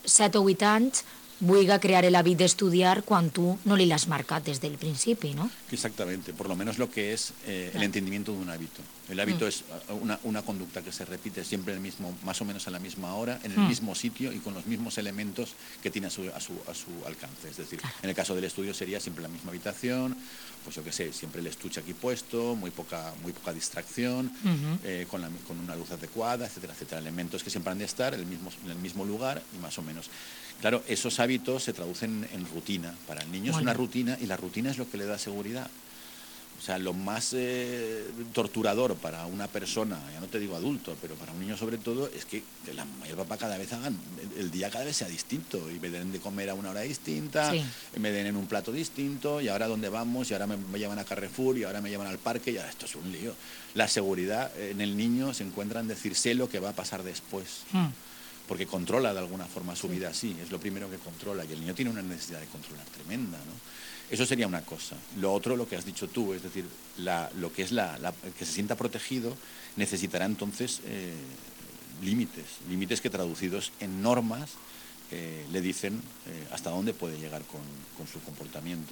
7 o 8 anys vulgui crear l'hàbit d'estudiar quan tu no li l'has marcat des del principi, no? Exactamente, por lo menos lo que es el entendimiento de un hábito. El hábito es una conducta que se repite siempre el mismo, más o menos a la misma hora, en el mismo sitio y con los mismos elementos que tiene a su alcance. Es decir, en el caso del estudio sería siempre la misma habitación, pues yo qué sé, siempre el estuche aquí puesto, muy poca distracción, con una luz adecuada, etcétera, etcétera. Elementos que siempre han de estar en el mismo lugar y más o menos. Claro, esos hábitos se traducen en rutina. Para el niño es una rutina y la rutina es lo que le da seguridad. O sea, lo más torturador para una persona, ya no te digo adulto, pero para un niño sobre todo, es que la mamá y el papá cada vez hagan, el día cada vez sea distinto, y me den de comer a una hora distinta, me den en un plato distinto, y ahora dónde vamos, y ahora me llevan a Carrefour, y ahora me llevan al parque, y ahora esto es un lío. La seguridad en el niño se encuentra en decir, sé lo que va a pasar después. Porque controla de alguna forma su vida así, es lo primero que controla, y el niño tiene una necesidad de controlar tremenda, ¿no? Eso sería una cosa. Lo otro, lo que has dicho tú, es decir, lo que es que se sienta protegido, necesitará entonces límites que traducidos en normas le dicen hasta dónde puede llegar con su comportamiento.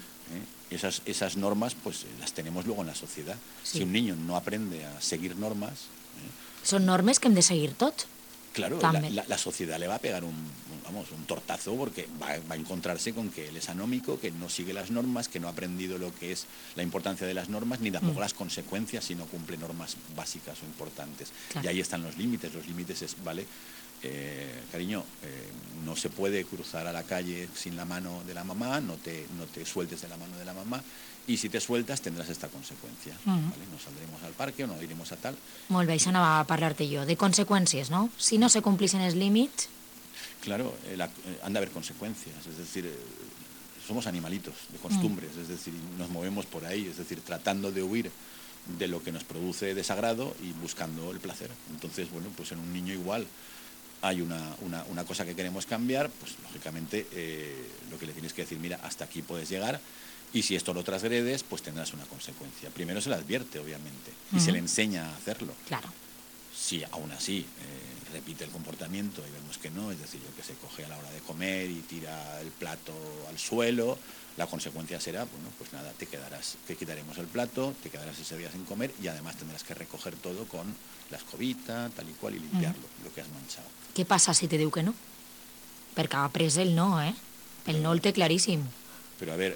Esas normas pues las tenemos luego en la sociedad. Si un niño no aprende a seguir normas... Són normes que hem de seguir tots. Claro, la sociedad le va a pegar un tortazo porque va a encontrarse con que él es anómico, que no sigue las normas, que no ha aprendido lo que es la importancia de las normas, ni tampoco las consecuencias si no cumple normas básicas o importantes. Claro. Y ahí están los límites. Los límites es, vale, cariño, no se puede cruzar a la calle sin la mano de la mamá, no te sueltes de la mano de la mamá, y si te sueltas tendrás esta consecuencia. ¿Vale? No saldremos al parque o no iremos a tal. Molt bé, això anava a parlar-te jo, de conseqüències, no? Si no se complixen els límits... Claro, han de haber consecuencias, es decir, somos animalitos de costumbres, es decir, nos movemos por ahí, es decir, tratando de huir de lo que nos produce desagrado y buscando el placer. Entonces, bueno, pues en un niño igual hay una cosa que queremos cambiar, pues lógicamente lo que le tienes que decir, mira, hasta aquí puedes llegar, y si esto lo transgredes, pues tendrás una consecuencia. Primero se le advierte, obviamente, y se le enseña a hacerlo. Claro. Si aún así repite el comportamiento y vemos que no, es decir, yo que se coge a la hora de comer y tira el plato al suelo, la consecuencia será, bueno, pues nada, te quitaremos el plato, te quedarás ese día sin comer y además tendrás que recoger todo con la escobita, tal y cual, y limpiarlo, lo que has manchado. Què passa si te diu que no? Perquè ha après el no, ¿eh? El no el té claríssim. Pero a ver,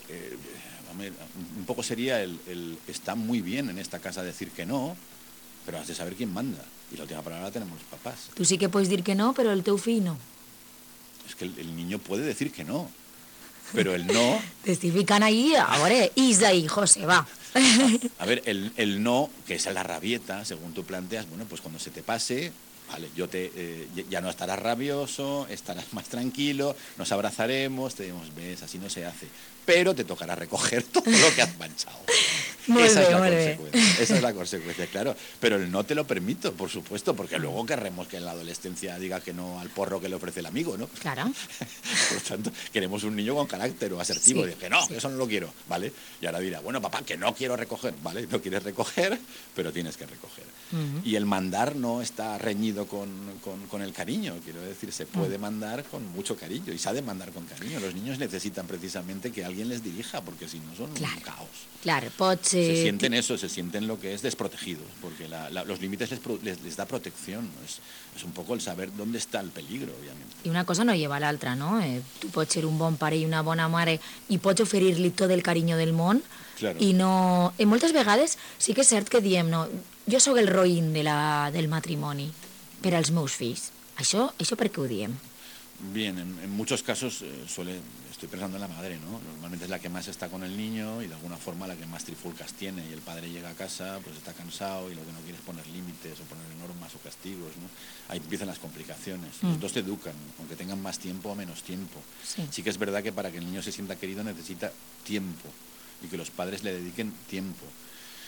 un poco sería está muy bien en esta casa decir que no, pero has de saber quién manda. Y la última palabra la tenemos los papás. Tu sí que pots dir que no, però el teu fill no. Es que el niño puede decir que no, pero el no... Te estic ficant ahí, a veure, Isa y José, va. A ver, el no, que es la rabieta, según tú planteas, bueno, pues cuando se te pase, vale, ya no estarás rabioso, estarás más tranquilo, nos abrazaremos, te diremos, ves, así no se hace. Pero te tocará recoger todo lo que has manchado. Esa es la consecuencia, claro. Pero el no te lo permito, por supuesto, porque luego querremos que en la adolescencia diga que no al porro que le ofrece el amigo, ¿no? Claro. Por lo tanto, queremos un niño con carácter o asertivo, Sí, de que no, que eso no lo quiero, ¿vale? Y ahora dirá, bueno, papá, que no quiero recoger, ¿vale? No quieres recoger, pero tienes que recoger. Y el mandar no está reñido con el cariño, quiero decir, se puede mandar con mucho cariño y se ha de mandar con cariño. Los niños necesitan precisamente que alguien les dirija, porque si no son un caos. Claro, pots... Se sienten eso, se sienten lo que es desprotegidos, porque los límites les da protección. Es un poco el saber dónde está el peligro, obviamente. I una cosa no lleva a l'altra, no? Tu pots ser un bon pare i una bona mare i pots oferir-li tot el carinyo del món, claro. I no... I moltes vegades sí que és cert que diem, no, jo sóc el roïn del matrimoni per als meus fills. Això per què ho diem? Bien, en muchos casos estoy pensando en la madre, ¿no? Normalmente es la que más está con el niño y de alguna forma la que más trifulcas tiene, y el padre llega a casa, pues está cansado y lo que no quiere es poner límites o poner normas o castigos, ¿no? Ahí empiezan las complicaciones. Los dos te educan, aunque tengan más tiempo o menos tiempo. Sí que es verdad que para que el niño se sienta querido necesita tiempo y que los padres le dediquen tiempo.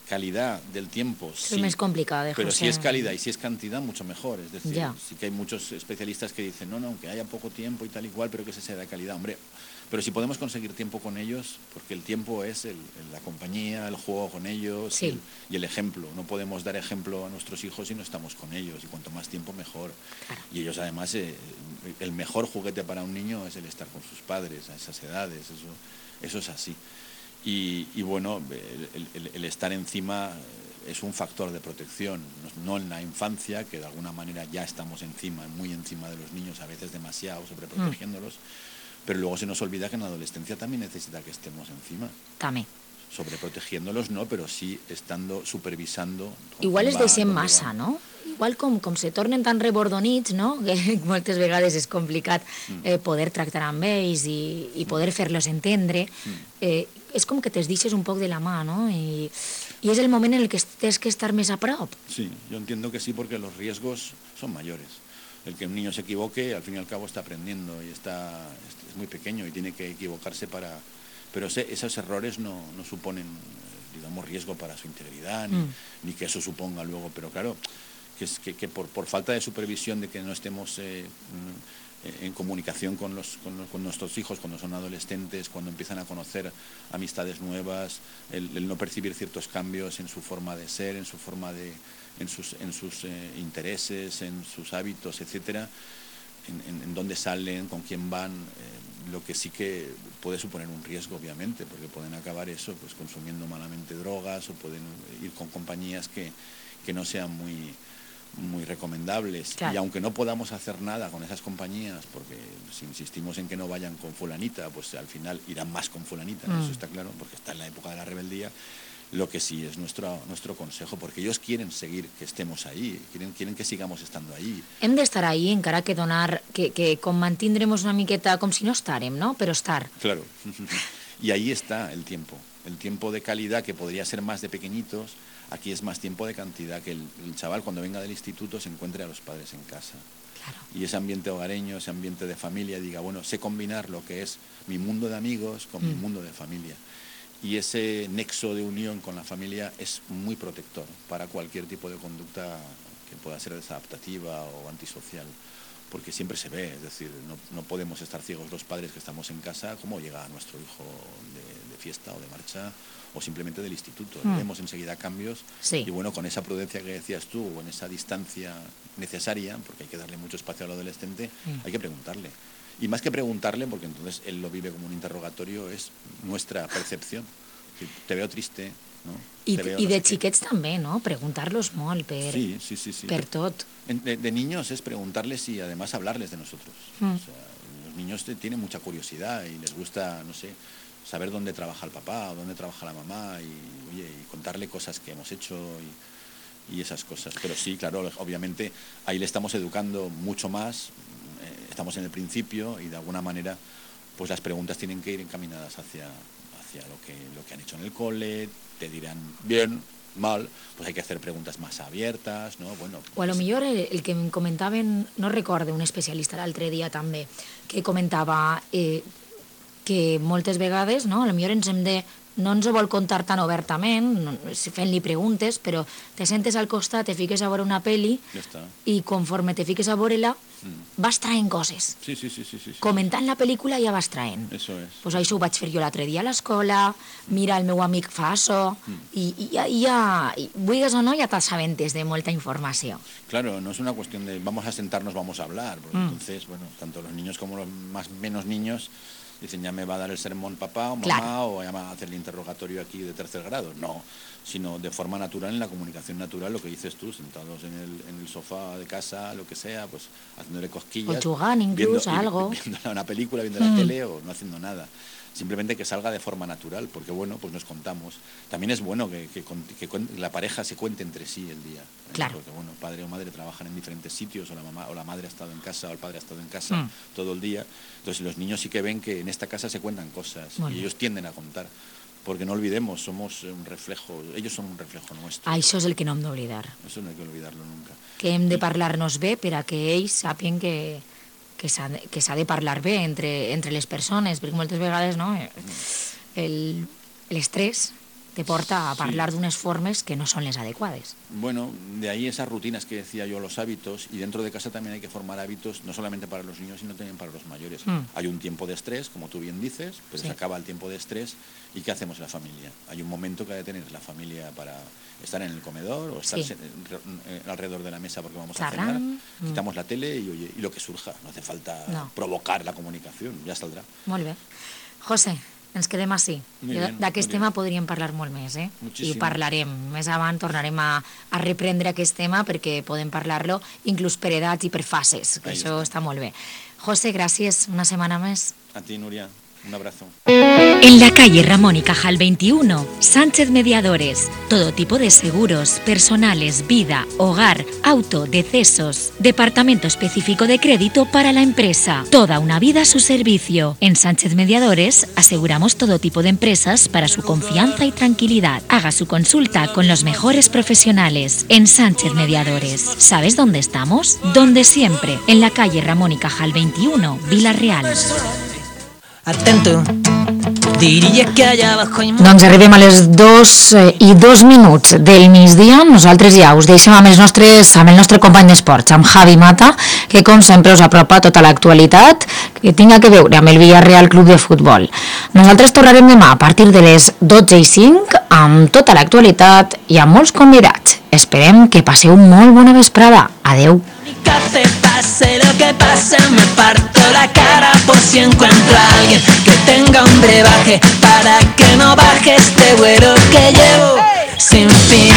calidad del tiempo, Eso sí. es más complicado, Pero José. si es calidad y si es cantidad, mucho mejor. Es decir, Ya. sí que hay muchos especialistas que dicen, no, que haya poco tiempo y tal y cual, pero que se sea de calidad. Hombre, pero si podemos conseguir tiempo con ellos, porque el tiempo es la compañía, el juego con ellos Sí. y el ejemplo. No podemos dar ejemplo a nuestros hijos si no estamos con ellos, y cuanto más tiempo mejor. Claro. Y ellos además, el mejor juguete para un niño es el estar con sus padres a esas edades, eso es así. Y bueno, el estar encima es un factor de protección, no en la infancia, que de alguna manera ya estamos encima, muy encima de los niños, a veces demasiado, sobreprotegiéndolos, pero luego se nos olvida que en la adolescencia también necesita que estemos encima. També. Sobreprotegiéndolos no, però sí estando supervisando. Igual es deixem massa, no? Igual com se tornen tan rebordonits, no? Que moltes vegades és complicat poder tractar amb ells i poder fer-los entendre. És com que te'ls deixes un poc de la mà, no? I és el moment en el que tens que estar més a prop. Sí, yo entiendo que sí, porque los riesgos son mayores. El que un niño se equivoque, al fin y al cabo está aprendiendo y es muy pequeño y tiene que equivocarse para... Pero esos errores no suponen, digamos, riesgo para su integridad, ni que eso suponga luego. Pero claro, que por falta de supervisión, de que no estemos en comunicación con nuestros hijos cuando son adolescentes, cuando empiezan a conocer amistades nuevas, el no percibir ciertos cambios en su forma de ser, en su forma de... en sus intereses, en sus hábitos, etcétera, en dónde salen, con quién van, lo que sí que puede suponer un riesgo, obviamente, porque pueden acabar eso, pues consumiendo malamente drogas, o pueden ir con compañías que no sean muy recomendables. Claro. Y aunque no podamos hacer nada con esas compañías, porque si insistimos en que no vayan con fulanita, pues al final irán más con fulanita, eso está claro, porque está en la época de la rebeldía. Lo que sí es nuestro consejo, porque ellos quieren seguir que estemos ahí, quieren que sigamos estando ahí. Hem d'estar ahí, encara que com mantindremos una miqueta, com si no estarem, no? Però estar. Claro. Y ahí está el tiempo de calidad, que podría ser más de pequeñitos. Aquí es más tiempo de cantidad, que el chaval cuando venga del instituto se encuentre a los padres en casa. Claro. Y ese ambiente hogareño, ese ambiente de familia, diga, bueno, sé combinar lo que es mi mundo de amigos con mi mundo de familia. Y ese nexo de unión con la familia es muy protector para cualquier tipo de conducta que pueda ser desadaptativa o antisocial, porque siempre se ve, es decir, no podemos estar ciegos los padres que estamos en casa, cómo llega nuestro hijo de fiesta o de marcha o simplemente del instituto. Vemos enseguida cambios, sí. Y bueno, con esa prudencia que decías tú, o en esa distancia necesaria, porque hay que darle mucho espacio al adolescente, hay que preguntarle. Y más que preguntarle, porque entonces él lo vive como un interrogatorio, es nuestra percepción. Te veo triste, ¿no? I no de sé xiquets també, no? Preguntar-los molt sí. per tot. De niños es preguntarles y además hablarles de nosotros. O sea, los niños tienen mucha curiosidad y les gusta, no sé, saber dónde trabaja el papá o dónde trabaja la mamá y contarle cosas que hemos hecho y esas cosas. Pero sí, claro, obviamente ahí le estamos educando mucho más. Estamos en el principio y de alguna manera pues las preguntas tienen que ir encaminadas hacia lo que han hecho en el cole. Te dirán bien, mal, pues hay que hacer preguntas más abiertas, ¿no? Bueno, O a lo millor el que em comentaven, no recordo, un especialista l'altre dia també, que comentava que moltes vegades, no, a lo millor no ens ho vol contar tan obertament, fent-li preguntes, però te sentes al costat, te fiques a veure una pel·li i conforme te fiques a veure-la vas traient coses. Sí. Comentant la pel·lícula ja vas traient. Eso es. Pues això ho vaig fer jo l'altre dia a l'escola, mira, el meu amic fa això, i ja, vulguis o no, ja t'assabentes de molta informació. Claro, no es una cuestión de vamos a sentarnos, vamos a hablar, porque entonces, bueno, tanto los niños como los menos niños dicen, ya me va a dar el sermón papá o mamá, claro. O ya me va a hacer el interrogatorio aquí de tercer grado. No, sino de forma natural, en la comunicación natural, lo que dices tú, sentados en el sofá de casa, lo que sea, pues haciéndole cosquillas. O jugant incluso, algo. Viendo una película, viendo la tele o no haciendo nada. Simplemente que salga de forma natural, porque bueno, pues nos contamos. También es bueno que la pareja se cuente entre sí el día. Claro. Porque bueno, padre o madre trabajan en diferentes sitios, o la mamá o la madre ha estado en casa, o el padre ha estado en casa todo el día. Entonces los niños sí que ven que en esta casa se cuentan cosas y ellos tienden a contar. Porque no olvidemos, somos un reflejo, ellos son un reflejo nuestro. Això és el que no hem d'oblidar. Eso no hay que olvidarlo nunca. Que hem de parlar-nos bé per a que ells sàpien que s'ha de parlar bé entre les persones, perquè moltes vegades no, l'estrès te porta a parlar d'unes formes que no són les adequades. Bueno, de ahí esas rutinas que decía yo, los hábitos, y dentro de casa también hay que formar hábitos, no solamente para los niños, sino también para los mayores. Hay un tiempo de estrés, como tú bien dices, pero se acaba el tiempo de estrés, ¿y qué hacemos en la familia? Hay un momento que ha de tener la familia para estar en el comedor o estar alrededor de la mesa porque vamos a cenar, quitamos la tele y, oye, y lo que surja, no hace falta provocar la comunicación, ja saldrà. Molt bé. José, ens quedem així. D'aquest tema podríem parlar molt més, i parlarem. Més avant tornarem a reprendre aquest tema perquè podem parlar-lo inclús per edats i per fases, que això està molt bé. José, gràcies, una setmana més. A ti, Núria. Un abrazo. En la calle Ramón y Cajal 21, Sánchez Mediadores. Todo tipo de seguros, personales, vida, hogar, auto, decesos. Departamento específico de crédito para la empresa. Toda una vida a su servicio. En Sánchez Mediadores aseguramos todo tipo de empresas para su confianza y tranquilidad. Haga su consulta con los mejores profesionales. En Sánchez Mediadores. ¿Sabes dónde estamos? Donde siempre. En la calle Ramón y Cajal 21, Vila-real. Atento, diria que allà abajo... Doncs arribem a les 2:02 del migdia. Nosaltres ja us deixem amb el nostre company d'esports, amb Javi Mata, que com sempre us apropa tota l'actualitat que tinga que veure amb el Villarreal Club de Futbol. Nosaltres tornarem demà a partir de les 12:05 amb tota l'actualitat i amb molts convidats. Esperem que passeu molt bona vesprada. Adeu. Pase lo que pase, me parto la cara por si encuentro a alguien que tenga un brebaje para que no baje este vuelo que llevo sin fin.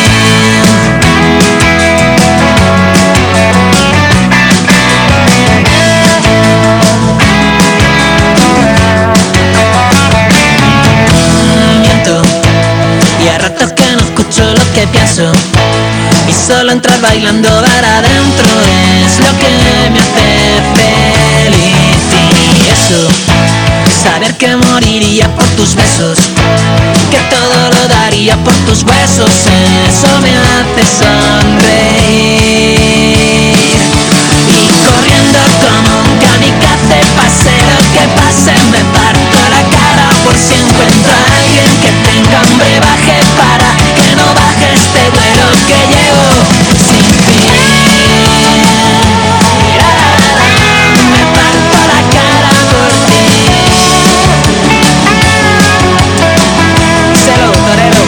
Miento y a ratos que no escucho lo que pienso. Y solo entrar bailando para adentro es lo que me hace feliz. Y eso, saber que moriría por tus besos, que todo lo daría por tus huesos, eso me hace sonreír. Y corriendo como un kamikaze, pase lo que pase, me parto la cara por si encuentro a alguien que tenga un brebaje para que no baje este vuelo que llevo sin fin. Me parto la cara por ti. Díselo, torero.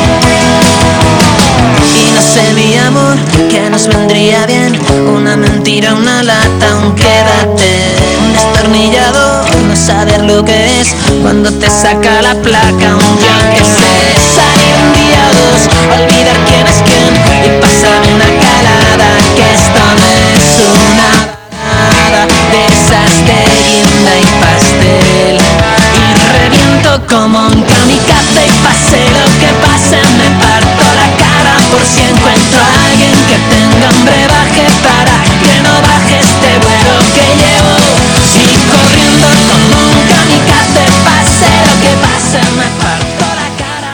Y no sé, mi amor, que nos vendría bien una mentira, una lata, un quédate, un destornillador, no saber lo que es cuando te saca la placa, un yo que sé, salir un día o dos, olvidar quién es quién y pasar una calada, que esto no es una balada de esas de guinda y pastel. Y reviento como un kamikaze y pase lo que pase, me parto la cara por si encuentro a alguien que tenga un brebaje para que no baje este vuelo que llevo. Y corriendo como un kamikaze, pase lo que pase, me parto la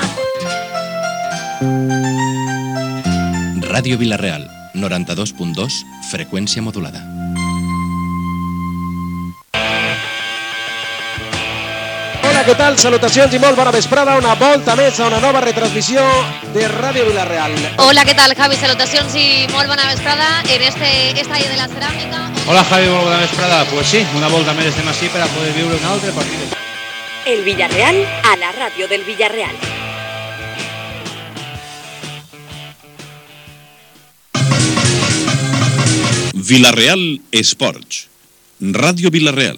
cara. Ràdio Vila-real, 92.2, freqüència modulada. Hola, què tal? Salutacions i molt bona vesprada. Una volta més a una nova retransmissió de Ràdio Vila-real. Hola, ¿qué tal, Javi? Salutacions i molt bona vesprada en este estadio de la Ceràmica. Hola, Javi, molt bona vesprada. Pues sí, una volta més estem així per a poder viure un altre partit. El Villarreal a la ràdio del Villarreal. Vila-real Esports. Ràdio Vila-real.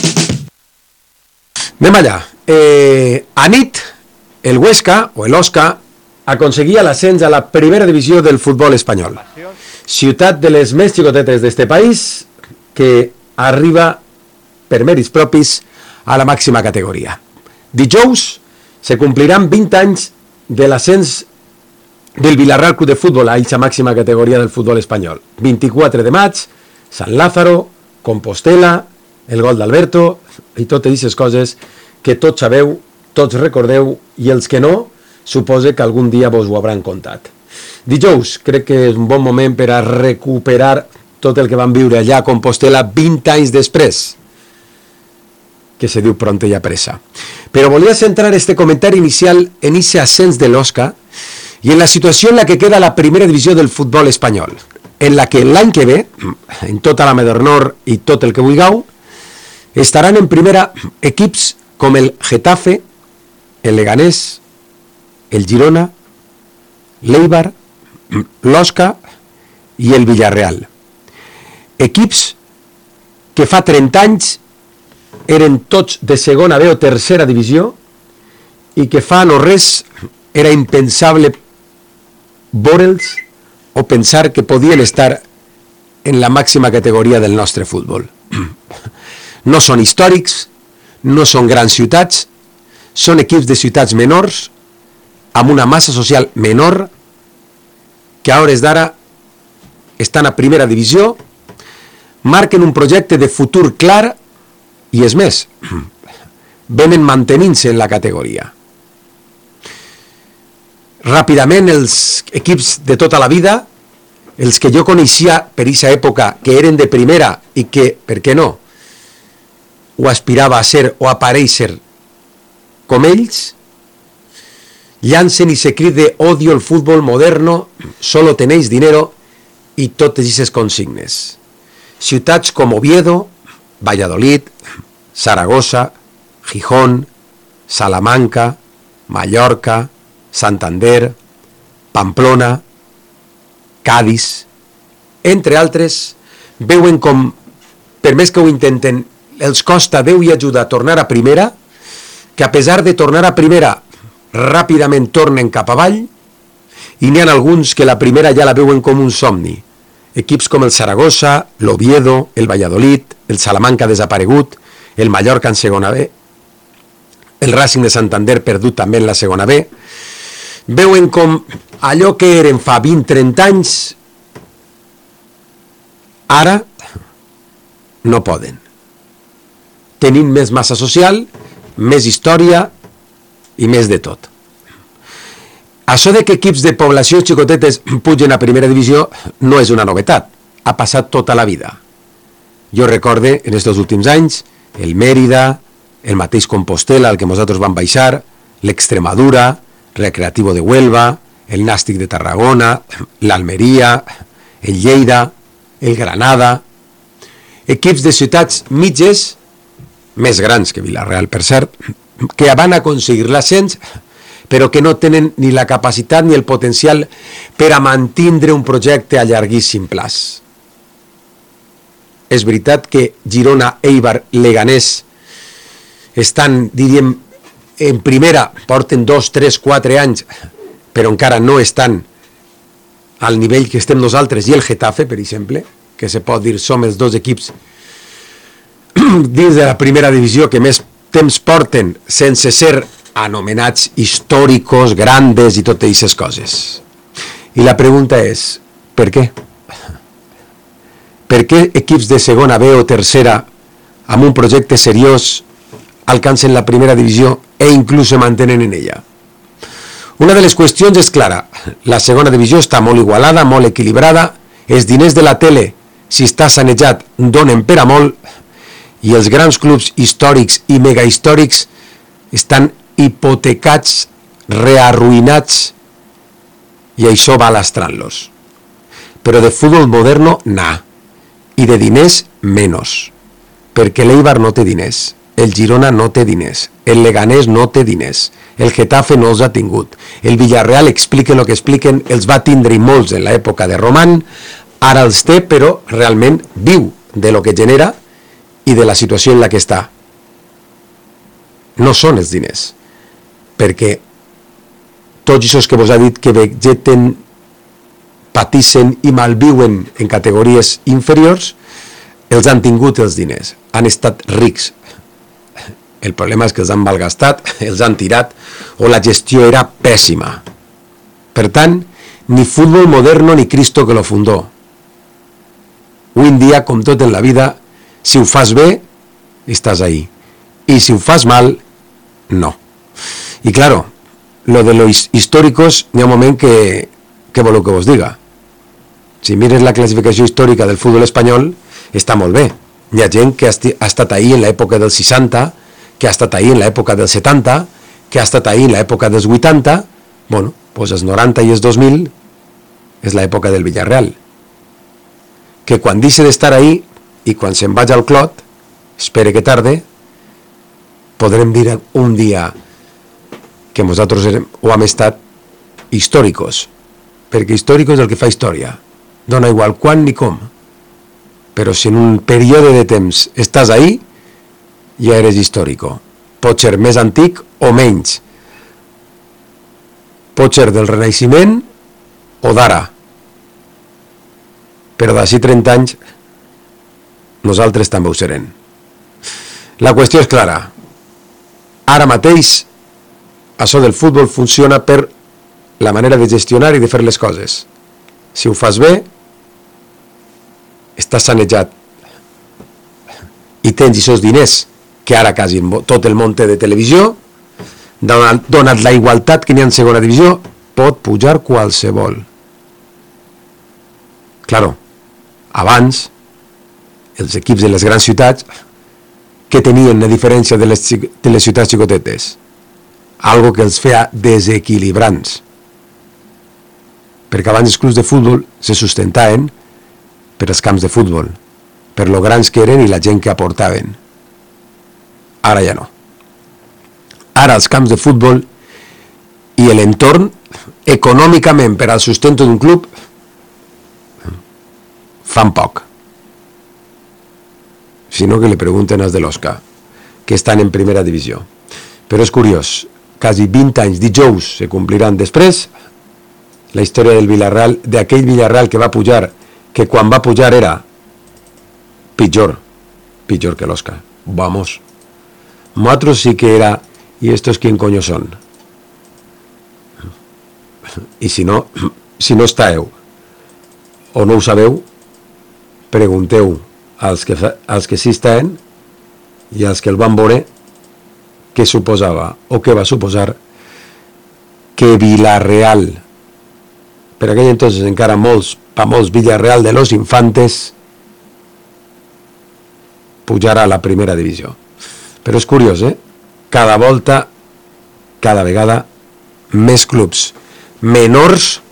Anem allà. Anit, el Huesca, o el Osca, aconseguia l'ascens a la primera divisió del futbol espanyol. Ciutat de les més xicotetes d'este país, que arriba per mèrits propis a la màxima categoria. Dijous se compliran 20 anys de l'ascens del Villarreal Club de Futbol a aquesta màxima categoria del futbol espanyol. 24 de maig, Sant Lázaro, Compostela, el gol d'Alberto i totes aquestes coses que tots sabeu, tots recordeu, i els que no, suposo que algun dia vos ho hauran contat. Dijous crec que és un bon moment per a recuperar tot el que vam viure allà a Compostela 20 anys després, que se diu pronta i a pressa. Pero volia centrar este comentari inicial en ese ascens de l'Osca i en la situació en la que queda la primera divisió del futbol espanyol, en la que l'any que ve, en tota la Medornor i tot el que vulgueu, estaran en primera equips com el Getafe, el Leganés, el Girona, l'Eibar, l'Osca i el Villarreal. Equips que fa 30 anys eren tots de segona B o tercera divisió i que fa no res era impensable veure'ls o pensar que podien estar en la màxima categoria del nostre futbol. No són històrics, no són grans ciutats, són equips de ciutats menors, amb una massa social menor, que a hores d'ara estan a primera divisió, marquen un projecte de futur clar i és més, venen mantenint-se en la categoria. Ràpidament els equips de tota la vida, els que jo coneixia per aquesta època, que eren de primera i que, per què no, o aspirava a ser o aparèixer com ells, llancen i se crit de odio el fútbol moderno, solo tenéis dinero i totes aquestes consignes. Ciutats com Oviedo, Valladolid, Saragossa, Gijón, Salamanca, Mallorca, Santander, Pamplona, Cádiz, entre altres, veuen com, per més que ho intenten, els costa Déu i ajuda a tornar a primera, que a pesar de tornar a primera ràpidament tornen cap avall, i n'hi ha alguns que la primera ja la veuen com un somni. Equips com el Saragossa, l'Oviedo, el Valladolid, el Salamanca desaparegut, el Mallorca en segona B, el Racing de Santander perdut també en la segona B, veuen com allò que eren fa 20-30 anys, ara no poden. Tenint més massa social, més història i més de tot. Això de que equips de població xicotetes pugen a primera divisió no és una novetat, ha passat tota la vida. Jo recorde en aquests últims anys el Mèrida, el mateix Compostela, el que nosaltres vam baixar, l'Extremadura, Recreativo de Huelva, el Nàstic de Tarragona, l'Almeria, el Lleida, el Granada, equips de ciutats mitges, més grans que Villarreal, per cert, que van aconseguir l'ascens, però que no tenen ni la capacitat ni el potencial per a mantindre un projecte a llarguíssim plaç. És veritat que Girona, Eibar, Leganés estan, diríem, en primera, porten 2, 3, 4 anys, però encara no estan al nivell que estem nosaltres i el Getafe, per exemple, que se pot dir som els dos equips dins de la primera divisió que més temps porten sense ser anomenats històricos, grandes i totes aquestes coses. I la pregunta és, per què? Per què equips de segona B o tercera amb un projecte seriós alcancen la primera divisió e inclús se mantenen en ella? Una de les qüestions és clara. La segona divisió està molt igualada, molt equilibrada, els diners de la tele, si està sanejat, donen per a molt, i els grans clubs històrics i megahistòrics estan hipotecats, rearruïnats, i això va lastrant-los. Però de futbol moderno, na. I de diners, menos. Perquè l'Eibar no té diners, el Girona no té diners, el Leganés no té diners, el Getafe no els ha tingut, el Villarreal, expliquen el que expliquen, els va tindre i molts en l'època de Román, ara els té, però realment viu de lo que genera i de la situació en la que està. No són els diners, perquè tots aquests que vos ha dit que vegeten, patissen i malviuen en categories inferiors, els han tingut els diners, han estat rics. El problema és que els han malgastat, els han tirat, o la gestió era pèssima. Per tant, ni fútbol moderno ni Cristo que lo fundó. Avui en dia, com tot en la vida, si ho fas bé, estàs ahí. I si ho fas mal, no. I claro, lo de los históricos, hi ha un moment que voleu que vos diga. Si mires la classificació històrica del futbol espanyol, està molt bé. Hi ha gent que ha estat ahí en l'època dels 60, que ha estat ahir en l'època dels 70, que ha estat ahir en l'època dels 80, bueno, doncs els 90 i els 2000 és l'època del Villarreal. Que quan deixi d'estar ahir i quan se'n vaig al clot, espere que tarde, podrem dir un dia que nosaltres ho hem estat històricos, perquè històrico és el que fa història, dona igual quan ni com, però si en un període de temps estàs ahí, ja eres històrico. Pot ser més antic o menys, pot ser del Renaixement o d'ara, però d'ací 30 anys nosaltres també ho serem. La qüestió és clara. Ara mateix això del futbol funciona per la manera de gestionar i de fer les coses. Si ho fas bé, estàs sanejat i tens aquests diners que ara quasi tot el món té de televisió, donat la igualtat que n'hi ha en segona divisió, pot pujar qualsevol. Claro, abans els equips de les grans ciutats que tenien a diferència de les ciutats xicotetes, algo que els feia desequilibrants, perquè abans els clubs de futbol se sustentaven per els camps de futbol, per lo grans que eren i la gent que aportaven. Ara ja no. Ara els camps de futbol i l'entorn econòmicament per al sustento d'un club fan poc. Si no, que li pregunten als de l'Osca, que estan en primera divisió. Però és curiós, quasi 20 anys, dijous, se compliran després, la història del Villarreal, d'aquell Villarreal que va pujar, que quan va pujar era pitjor que l'Osca. Vamos. Nosaltres sí que era, ¿y estos quién coño son? I si no estàveu o no ho sabeu, pregunteu als que sí estaven i als que el van veure què suposava o què va suposar que Villarreal, per aquell entonces encara molts Villarreal de los Infantes, pujarà a la primera divisió. Però és curiós, cada volta, cada vegada, més clubs menors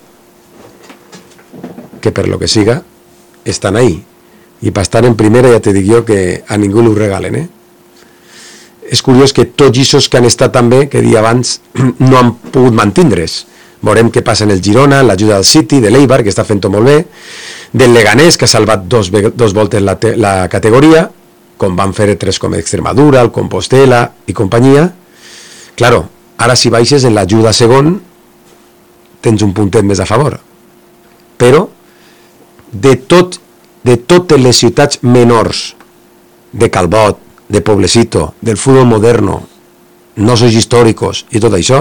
que per lo que siga estan ahí. I per estar en primera ja te dic jo que a ningú ho regalen. És curiós que tots aquests que han estat també, que dia abans, no han pogut mantindre's. Veurem què passa en el Girona, l'ajuda del City, de l'Eibar, que està fent-ho molt bé, del Leganés, que ha salvat dos voltes la categoria, com van fer tres com Extremadura, el Compostela i companyia. Claro, ara si baixes en l'ajuda segon, tens un puntet més a favor. Però, de totes les ciutats menors, de Calbot, de Poblecito, del futbol moderno, nosos històricos i tot això,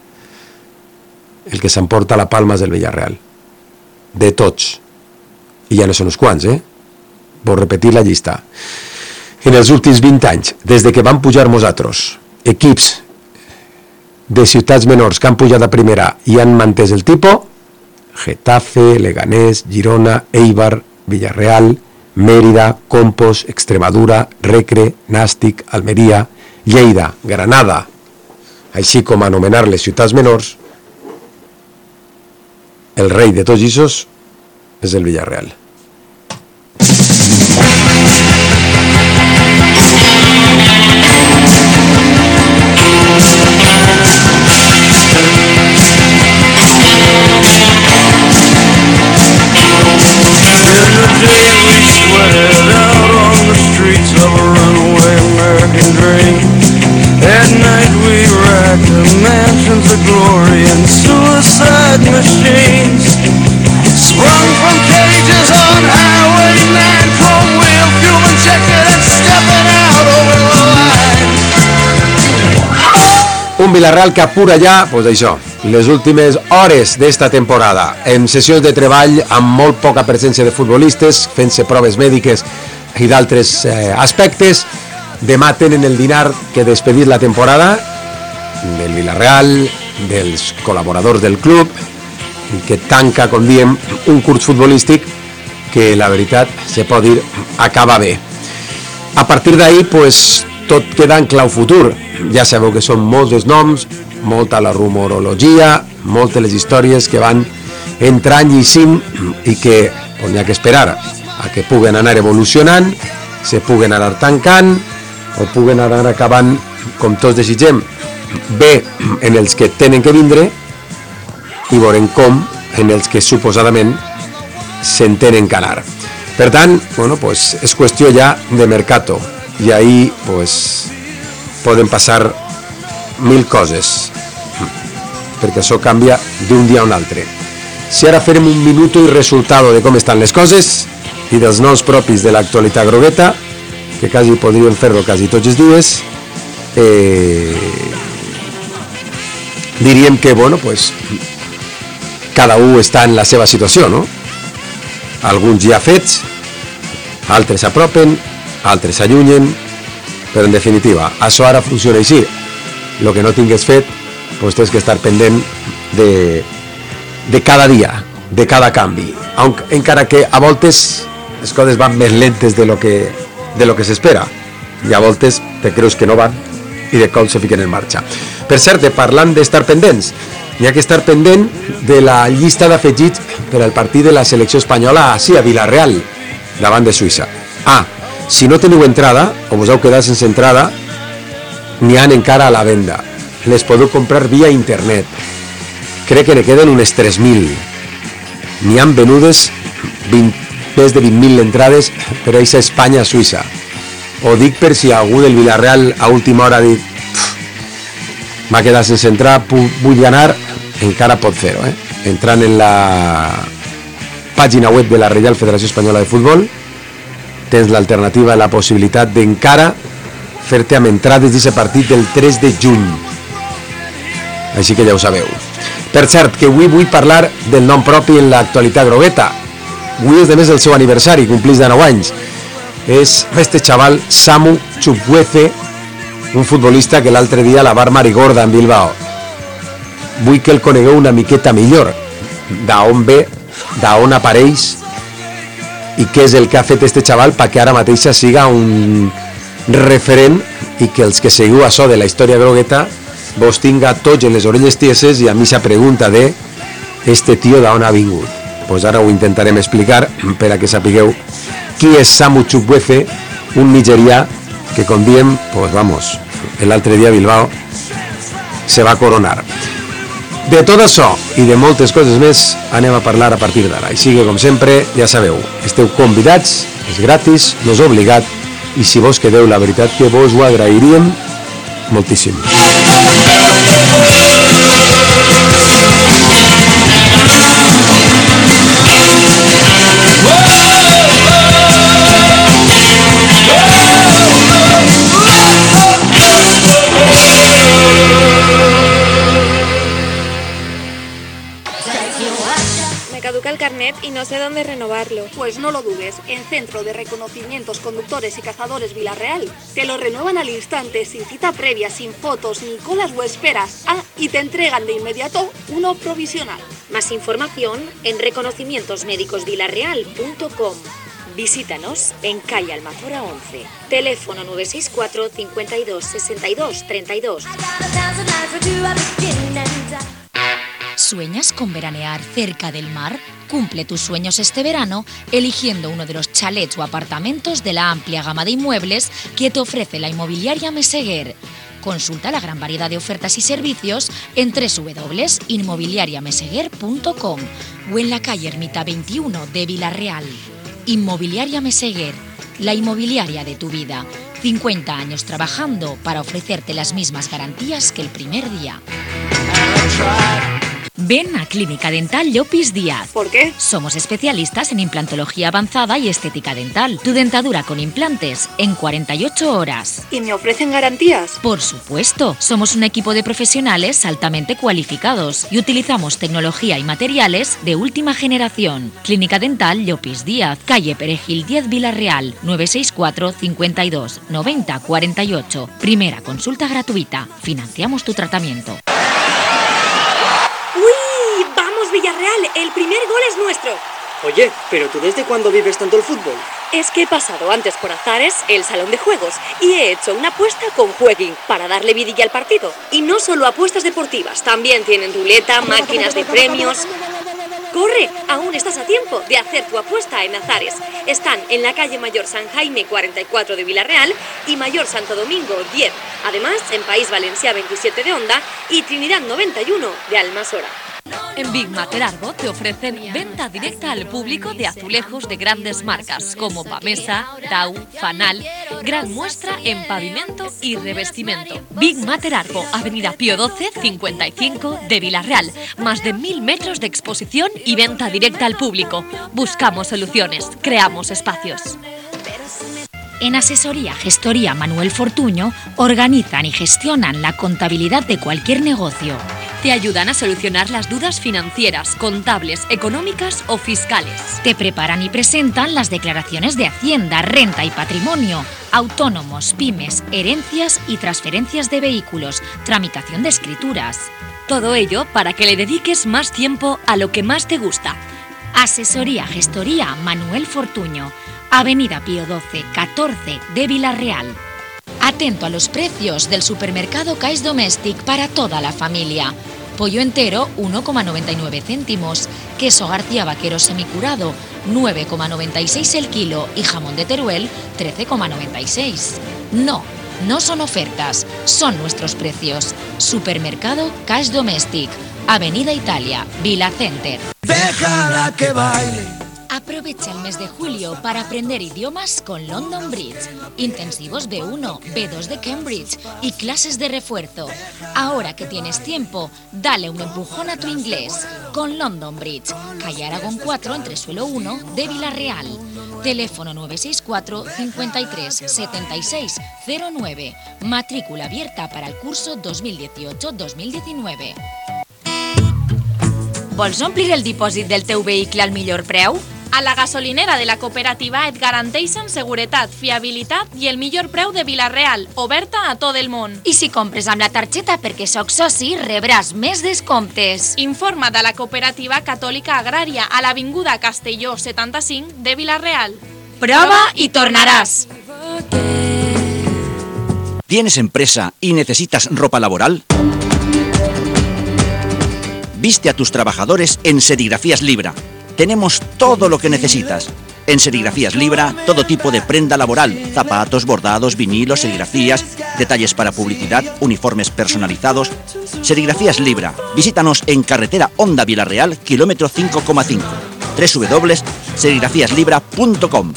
el que s'emporta la palma és el Villarreal. De tots. I ja no són uns quants, Vull repetir la llista. En els últims 20 anys, des de que van pujar nosaltres, equips de ciutats menors que han pujat a primera i han mantès el tipus, Getafe, Leganés, Girona, Eibar, Villarreal, Mérida, Compos, Extremadura, Recre, Nàstic, Almeria, Lleida, Granada, així com anomenar les ciutats menors, el rei de tots aquests és el Villarreal. Un Villarreal que apura ja, doncs això, les últimes hores d'esta temporada, en sessions de treball amb molt poca presència de futbolistes, fent-se proves mèdiques i d'altres aspectes. Demà tenen el dinar que despedir la temporada del Villarreal, dels col·laboradors del club, que tanca, com diem, un curs futbolístic que la veritat se pot dir acaba bé. A partir d'ahí, pues, tot queda en clau futur. Ja sabeu que són molts els noms, molta la rumorologia, moltes les històries que van entrant i sim i que n'hi ha que esperar a que puguen anar evolucionant, se puguen anar tancant o puguen anar acabant, com tots desitgem, bé en els que tenen que vindre i veurem com en els que suposadament se'n tenen que anar. Per tant, bueno, pues, és qüestió ja de mercato i ahí pues, poden passar 1000 coses perquè això canvia d'un dia a un altre. Si ara farem un minuto i resultado de com estan les coses i dels noms propis de l'actualitat grogueta, que quasi podríem fer-lo quasi tots els dies, diríem que, bueno, pues, cada un està en la seva situació, no? Alguns ja fets, altres s'apropen, altres s'allunyen, però en definitiva, això ara funciona així. El que no tingués fet, doncs tens que estar pendent de cada dia, de cada canvi, encara que a voltes les coses van més lentes de lo que s'espera, i a voltes te creus que no van i de cop se fiquen en marxa. Per cert, parlant d'estar pendents, hi ha que estar pendent de la llista d'afegits per al partit de la selecció espanyola a Villarreal, davant de Suïssa. Si no teniu entrada, o us heu quedat sense entrada, n'hi ha encara a la venda. Les podeu comprar via internet. Crec que ne queden unes 3.000. N'hi han venudes més de 20.000 entrades per a aquesta Espanya-Suïssa. Ho dic per si algú del Villarreal a última hora ha dit m'ha quedat sense entrar, vull anar, encara pot fer-ho. Entrant en la pàgina web de la Reial Federació Espanyola de Futbol tens l'alternativa i la possibilitat d'encara fer-te amb entrades d'aquest partit del 3 de juny. Així que ja ho sabeu. Per cert, que avui vull parlar del nom propi en l'actualitat grogueta. Avui és de més el seu aniversari, complís de 9 anys. És este xaval Samu Chukwueze, un futbolista que l'altre dia la va armar i gorda en Bilbao. Vull que el conegueu una miqueta millor, d'on ve, d'on apareix i què és el que ha fet este xaval perquè ara mateixa siga un referent i que els que seguiu això de la història grogueta vos tinga tots en les orelles tieses i a mi s'ha pregunta de este tio d'on ha vingut. Pues ara ho intentarem explicar per a que sapigueu qui és Samu Chukwueze, un nigerià que, com diem, pues vamos, l'altre dia a Bilbao se va coronar. De tot això i de moltes coses més anem a parlar a partir d'ara. Així que, com sempre, ja sabeu, esteu convidats, és gratis, no és obligat, i si vos quedeu, la veritat que vos ho agrairíem moltíssim. El carnet y no sé dónde renovarlo. Pues no lo dudes, en Centro de Reconocimientos Conductores y Cazadores Villarreal te lo renuevan al instante, sin cita previa, sin fotos, ni colas o esperas. Y te entregan de inmediato uno provisional. Más información en reconocimientosmédicosvillarreal.com. Visítanos en calle Almazora 11. Teléfono 964 52 62 32. ¿Sueñas con veranear cerca del mar? Cumple tus sueños este verano eligiendo uno de los chalets o apartamentos de la amplia gama de inmuebles que te ofrece la inmobiliaria Meseguer. Consulta la gran variedad de ofertas y servicios en www.inmobiliariameseguer.com o en la calle Ermita 21 de Villarreal. Inmobiliaria Meseguer, la inmobiliaria de tu vida. 50 años trabajando para ofrecerte las mismas garantías que el primer día. Ven a Clínica Dental Llopis Díaz. ¿Por qué? Somos especialistas en implantología avanzada y estética dental. Tu dentadura con implantes en 48 horas. ¿Y me ofrecen garantías? Por supuesto. Somos un equipo de profesionales altamente cualificados y utilizamos tecnología y materiales de última generación. Clínica Dental Llopis Díaz, calle Perejil 10 Villarreal, 964 52 90 48. Primera consulta gratuita. Financiamos tu tratamiento. Villarreal, el primer gol es nuestro. Oye, ¿pero tú desde cuándo vives tanto el fútbol? Es que he pasado antes por Azares, el salón de juegos, y he hecho una apuesta con Jueguin para darle vidilla al partido. Y no solo apuestas deportivas, también tienen ruleta, máquinas de premios. ¡Corre! Aún estás a tiempo de hacer tu apuesta en Azares. Están en la calle Mayor San Jaime 44 de Villarreal y Mayor Santo Domingo 10. Además, en País Valencià 27 de Onda y Trinidad 91 de Almasora. En Big Mater Arbo te ofrecen venta directa al público de azulejos de grandes marcas como Pamesa, Dau, Fanal, gran muestra en pavimento y revestimiento. Big Mater Arbo, Avenida Pío XII, 55 de Villarreal. Más de 1000 metros de exposición y venta directa al público. Buscamos soluciones, creamos espacios. En Asesoría Gestoría Manuel Fortuño organizan y gestionan la contabilidad de cualquier negocio. Te ayudan a solucionar las dudas financieras, contables, económicas o fiscales. Te preparan y presentan las declaraciones de Hacienda, renta y patrimonio, autónomos, pymes, herencias y transferencias de vehículos, tramitación de escrituras. Todo ello para que le dediques más tiempo a lo que más te gusta. Asesoría Gestoría Manuel Fortuño, Avenida Pío XII, 14 de Villarreal. Atento a los precios del supermercado Cais Domestic para toda la familia. Pollo entero, 1,99 céntimos. Queso García Vaquero semicurado, 9,96 el kilo. Y jamón de Teruel, 13,96. No son ofertas, son nuestros precios. Supermercado Cais Domestic, Avenida Italia, Vila Center. Déjala que baile. Aprovecha el mes de julio para aprender idiomas con London Bridge. Intensivos B1, B2 de Cambridge y clases de refuerzo. Ahora que tienes tiempo, dale un empujón a tu inglés con London Bridge. Calle Aragón 4, entresuelo 1 de Villarreal. Teléfono 964 53 76 09. Matrícula abierta para el curso 2018-2019. Vols omplir el dipòsit del teu vehicle al millor preu? A la gasolinera de la cooperativa et garanteixen seguretat, fiabilitat i el millor preu de Vila-real, oberta a tot el món. I si compres amb la targeta perquè soc soci, rebràs més descomptes. Informa't a la cooperativa catòlica agrària a l'Avinguda Castelló 75 de Vila-real. Prova i tornaràs. ¿Tienes empresa y necesitas ropa laboral? Viste a tus trabajadores en Serigrafías Libra. Tenemos todo lo que necesitas. En Serigrafías Libra, todo tipo de prenda laboral, zapatos, bordados, vinilos, serigrafías, detalles para publicidad, uniformes personalizados. Serigrafías Libra. Visítanos en carretera Onda Villarreal, kilómetro 5,5. www.serigrafíaslibra.com.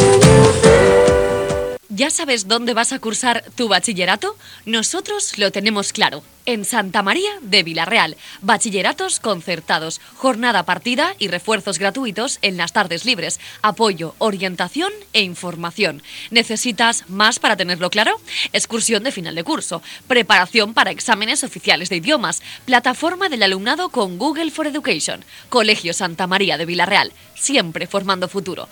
¿Ya sabes dónde vas a cursar tu bachillerato? Nosotros lo tenemos claro. En Santa María de Villarreal. Bachilleratos concertados, jornada partida y refuerzos gratuitos en las tardes libres. Apoyo, orientación e información. ¿Necesitas más para tenerlo claro? Excursión de final de curso. Preparación para exámenes oficiales de idiomas. Plataforma del alumnado con Google for Education. Colegio Santa María de Villarreal. Siempre formando futuro.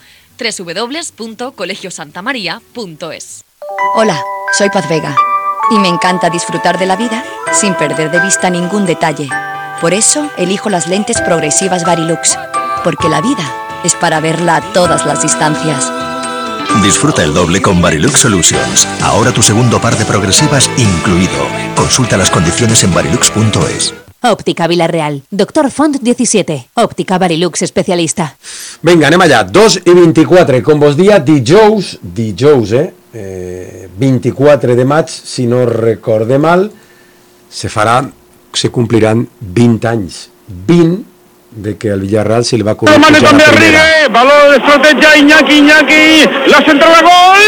www.colegiosantamaria.es. Hola, soy Paz Vega y me encanta disfrutar de la vida sin perder de vista ningún detalle. Por eso elijo las lentes progresivas Varilux, porque la vida es para verla a todas las distancias. Disfruta el doble con Varilux Solutions. Ahora tu segundo par de progresivas incluido. Consulta las condiciones en varilux.es. Òptica Villarreal. Doctor Font 17. Òptica Varilux especialista. Vinga, anem allà. 2:24, com vos dia, dijous, 24 de maig, si no recorde mal, se compliran 20 anys. 20 de que al Villarreal se li va cobrir pujar a primera. Balón de estrategia, Iñaki, la centrada, gol!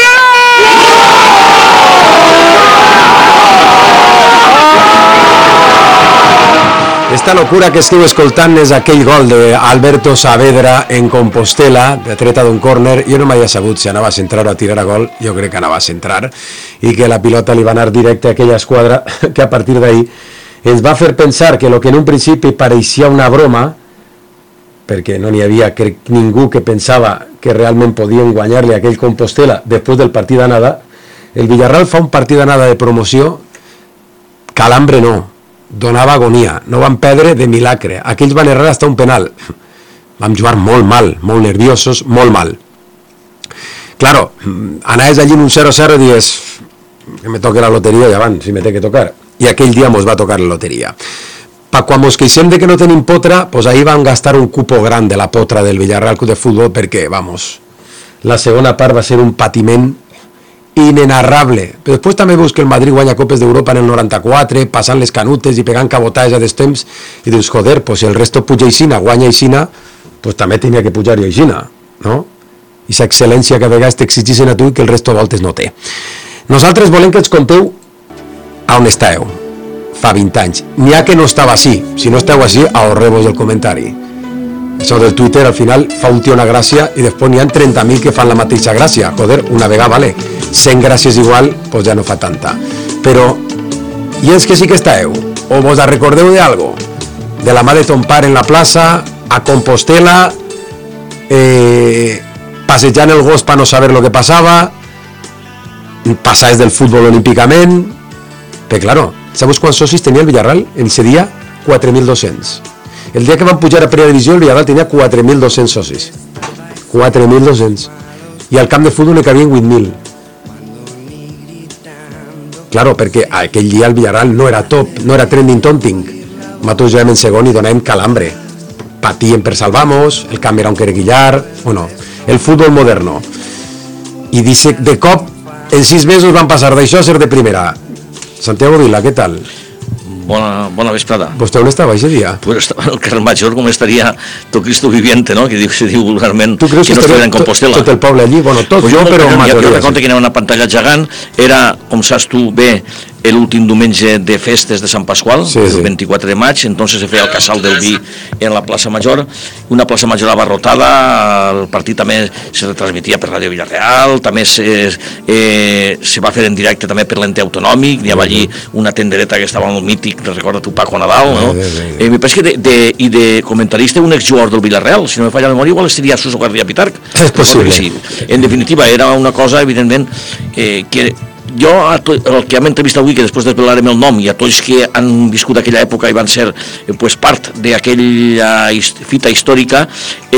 Esta locura que esteu escoltant és aquell gol d'Alberto Saavedra en Compostela, de treta d'un córner. Jo no m'havia sabut si anava a centrar o a tirar a gol. Jo crec que anava a centrar i que la pilota li va anar directe a aquella esquadra que a partir d'ahí ens va fer pensar que el que en un principi pareixia una broma, perquè no n'hi havia ningú que pensava que realment podien guanyar-li a aquell Compostela després del partit d'anada, el Villarreal fa un partit d'anada de promoció, calambre no, donava agonia, no van perdre de milagre, aquells van errar hasta un penal, vam jugar molt mal, molt nerviosos, molt mal. Claro, anaves allí en un 0-0 y dices, que me toque la loteria, ja van, si me té que tocar. I aquell dia mos va tocar la loteria. Quan mos queixem de que no tenim potra, pues ahí van gastar un cupo gran de la potra del Villarreal Club de Futbol, perquè, vamos, la segona part va ser un patiment inenarrable. Però després també veus que el Madrid guanya Copes d'Europa en el 94, passant les canutes i pegant cabotatge a destemps, i dius, joder, pues si el resto puja Ixina, guanya Ixina, pues també tenia que pujar jo Ixina, no? I aquesta excel·lència que a vegades t'exigeixen a tu i que el resto de voltes no té. Nosaltres volem que ens conteu a on estàveu fa 20 anys. N'hi ha que no estava així. Si no esteu així, ahorreu-vos el comentari. Això del Twitter al final fa un tio una gràcia i després n'hi ha 30.000 que fan la mateixa gràcia. Joder, una vegada vale. 100 gràcies igual, pues ja no fa tanta. Però, i és que sí que estàveu? O vos recordeu de algo? De la mà de ton pare en la plaça, a Compostela, passejant el gos per no saber lo que passava, passaves del futbol olímpicament, però claro, sabeu quants socis tenia el Villarreal en ese dia? 4.200. El dia que van pujar a primera divisió el Villarreal tenia 4.200 socis, 4.200, i al camp de futbol ne cabien 8.000. Claro, perquè aquell dia el Villarreal no era top, no era trending topping. Nosaltres jugàvem en segon i donàvem calambre, patíem per salvamos, el camp era un querequillar, bueno, el futbol moderno. I de cop en 6 mesos van passar d'això a ser de primera. Santiago Vila, què tal? Bona vesprada. Vostè on estava aquest dia? Pues estava en el carrer Major, com estaria tot Cristo viviente, no? Que se diu vulgarment que no estaria en Compostela. Tot el poble allí? Bueno, tot pues jo, però en majoria. Jo recordo que hi havia una pantalla gegant, era, com saps tu bé, l'últim diumenge de festes de Sant Pasqual, el 24 de maig, entonces se feia el casal del vi en la plaça Major, una plaça Major abarrotada, el partit també se retransmitia per Ràdio Villarreal, també se va fer en directe també per l'ente autonòmic, hi havia allí una tendereta que estava en el mític, recorda tu Paco Nadal, no? Me pensa que de comentarista un exjugador del Villarreal, si no me falla la memòria, igual estaria Suso García Pitarch. És possible. Sí. En definitiva, era una cosa, evidentment, que jo, el que hem entrevistat avui, que després desvelarem el nom, i a tots que han viscut aquella època i van ser part d'aquella fita històrica,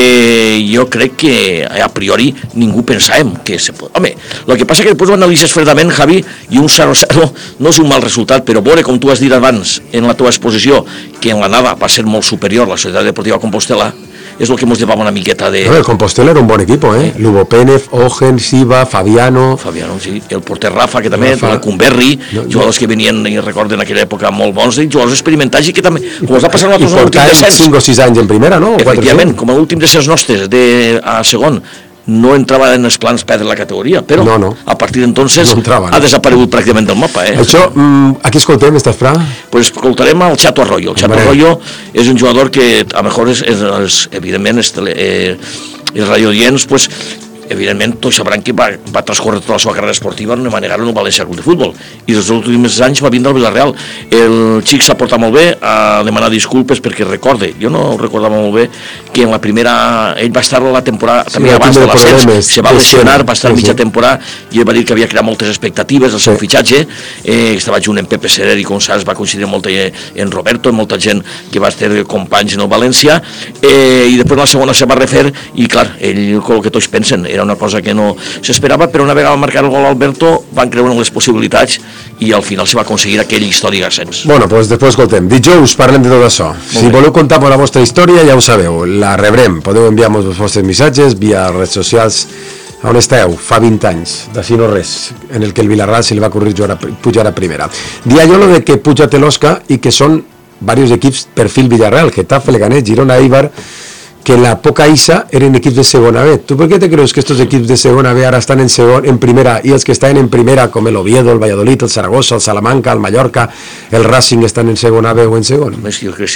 jo crec que a priori ningú pensàvem que se pot. Home, el que passa que després ho analitzes fredament, Javi, i un 0-0 no és un mal resultat, però veure, com tu has dit abans en la teva exposició, que en l'anada va ser molt superior la Societat Deportiva Compostela, és el que ens llevava una miqueta de... El Compostela era un bon equip, Lugo Pérez, Ogen, Siva, Fabiano, sí, el porter Rafa, que també, el Cumberri, jugadors que venien, i recorden en aquella època, molt bons, jugadors experimentats i que també, com es va passar a nosaltres l'últim descens... I portant 5 o 6 anys en primera, no? Efectivament, com a l'últim descens nostres a segon, no entrava en els plans perdre la categoria, però a partir d'entonces ha desaparegut pràcticament del mapa. Això, a qui escoltem, estàs fra? Pues escoltarem el Chato Arroyo. El Chato Arroyo és un jugador que a lo mejor evidentment els radiodients, pues evidentment tots sabran que va transcorrer tota la seva carrera esportiva d'una manera en el València Club de Futbol, i els últims anys va vindre al Villarreal. El xic s'ha portat molt bé, a demanar disculpes perquè recorde, jo no recordava molt bé que en la primera, ell va estar la temporada també abans de l'ascens, se va lesionar, va estar mitja temporada, i ell va dir que havia creat moltes expectatives al seu fitxatge, estava junt en Pepe Serer i com saps va coincidir molt en Roberto, molta gent que va ser companys en el València, i després la segona se va refer i clar, ell, el que tots pensen, era una cosa que no s'esperava, però una vegada va marcar el gol Alberto van creure en les possibilitats i al final se va aconseguir aquell històric ascens. Bueno, doncs després escoltem, dijous parlem de tot això. Si voleu contar la vostra història ja ho sabeu, la rebrem, podeu enviar-nos els vostres missatges via redes socials. On esteu? Fa 20 anys, d'ací no res, en el que el Villarreal se li va ocurrir pujar a primera. Dia jo lo de que puja Telosca i que són diversos equips perfil Villarreal, Getafe, Leganés, Girona, Eibar, que en la poca ISA eren equips de segona B. ¿Tú por qué te crees que estos equipos de segona B ahora están en primera y los que están en primera, como el Oviedo, el Valladolid, el Zaragoza, el Salamanca, el Mallorca, el Racing, están en segona B o en segon? Jo crec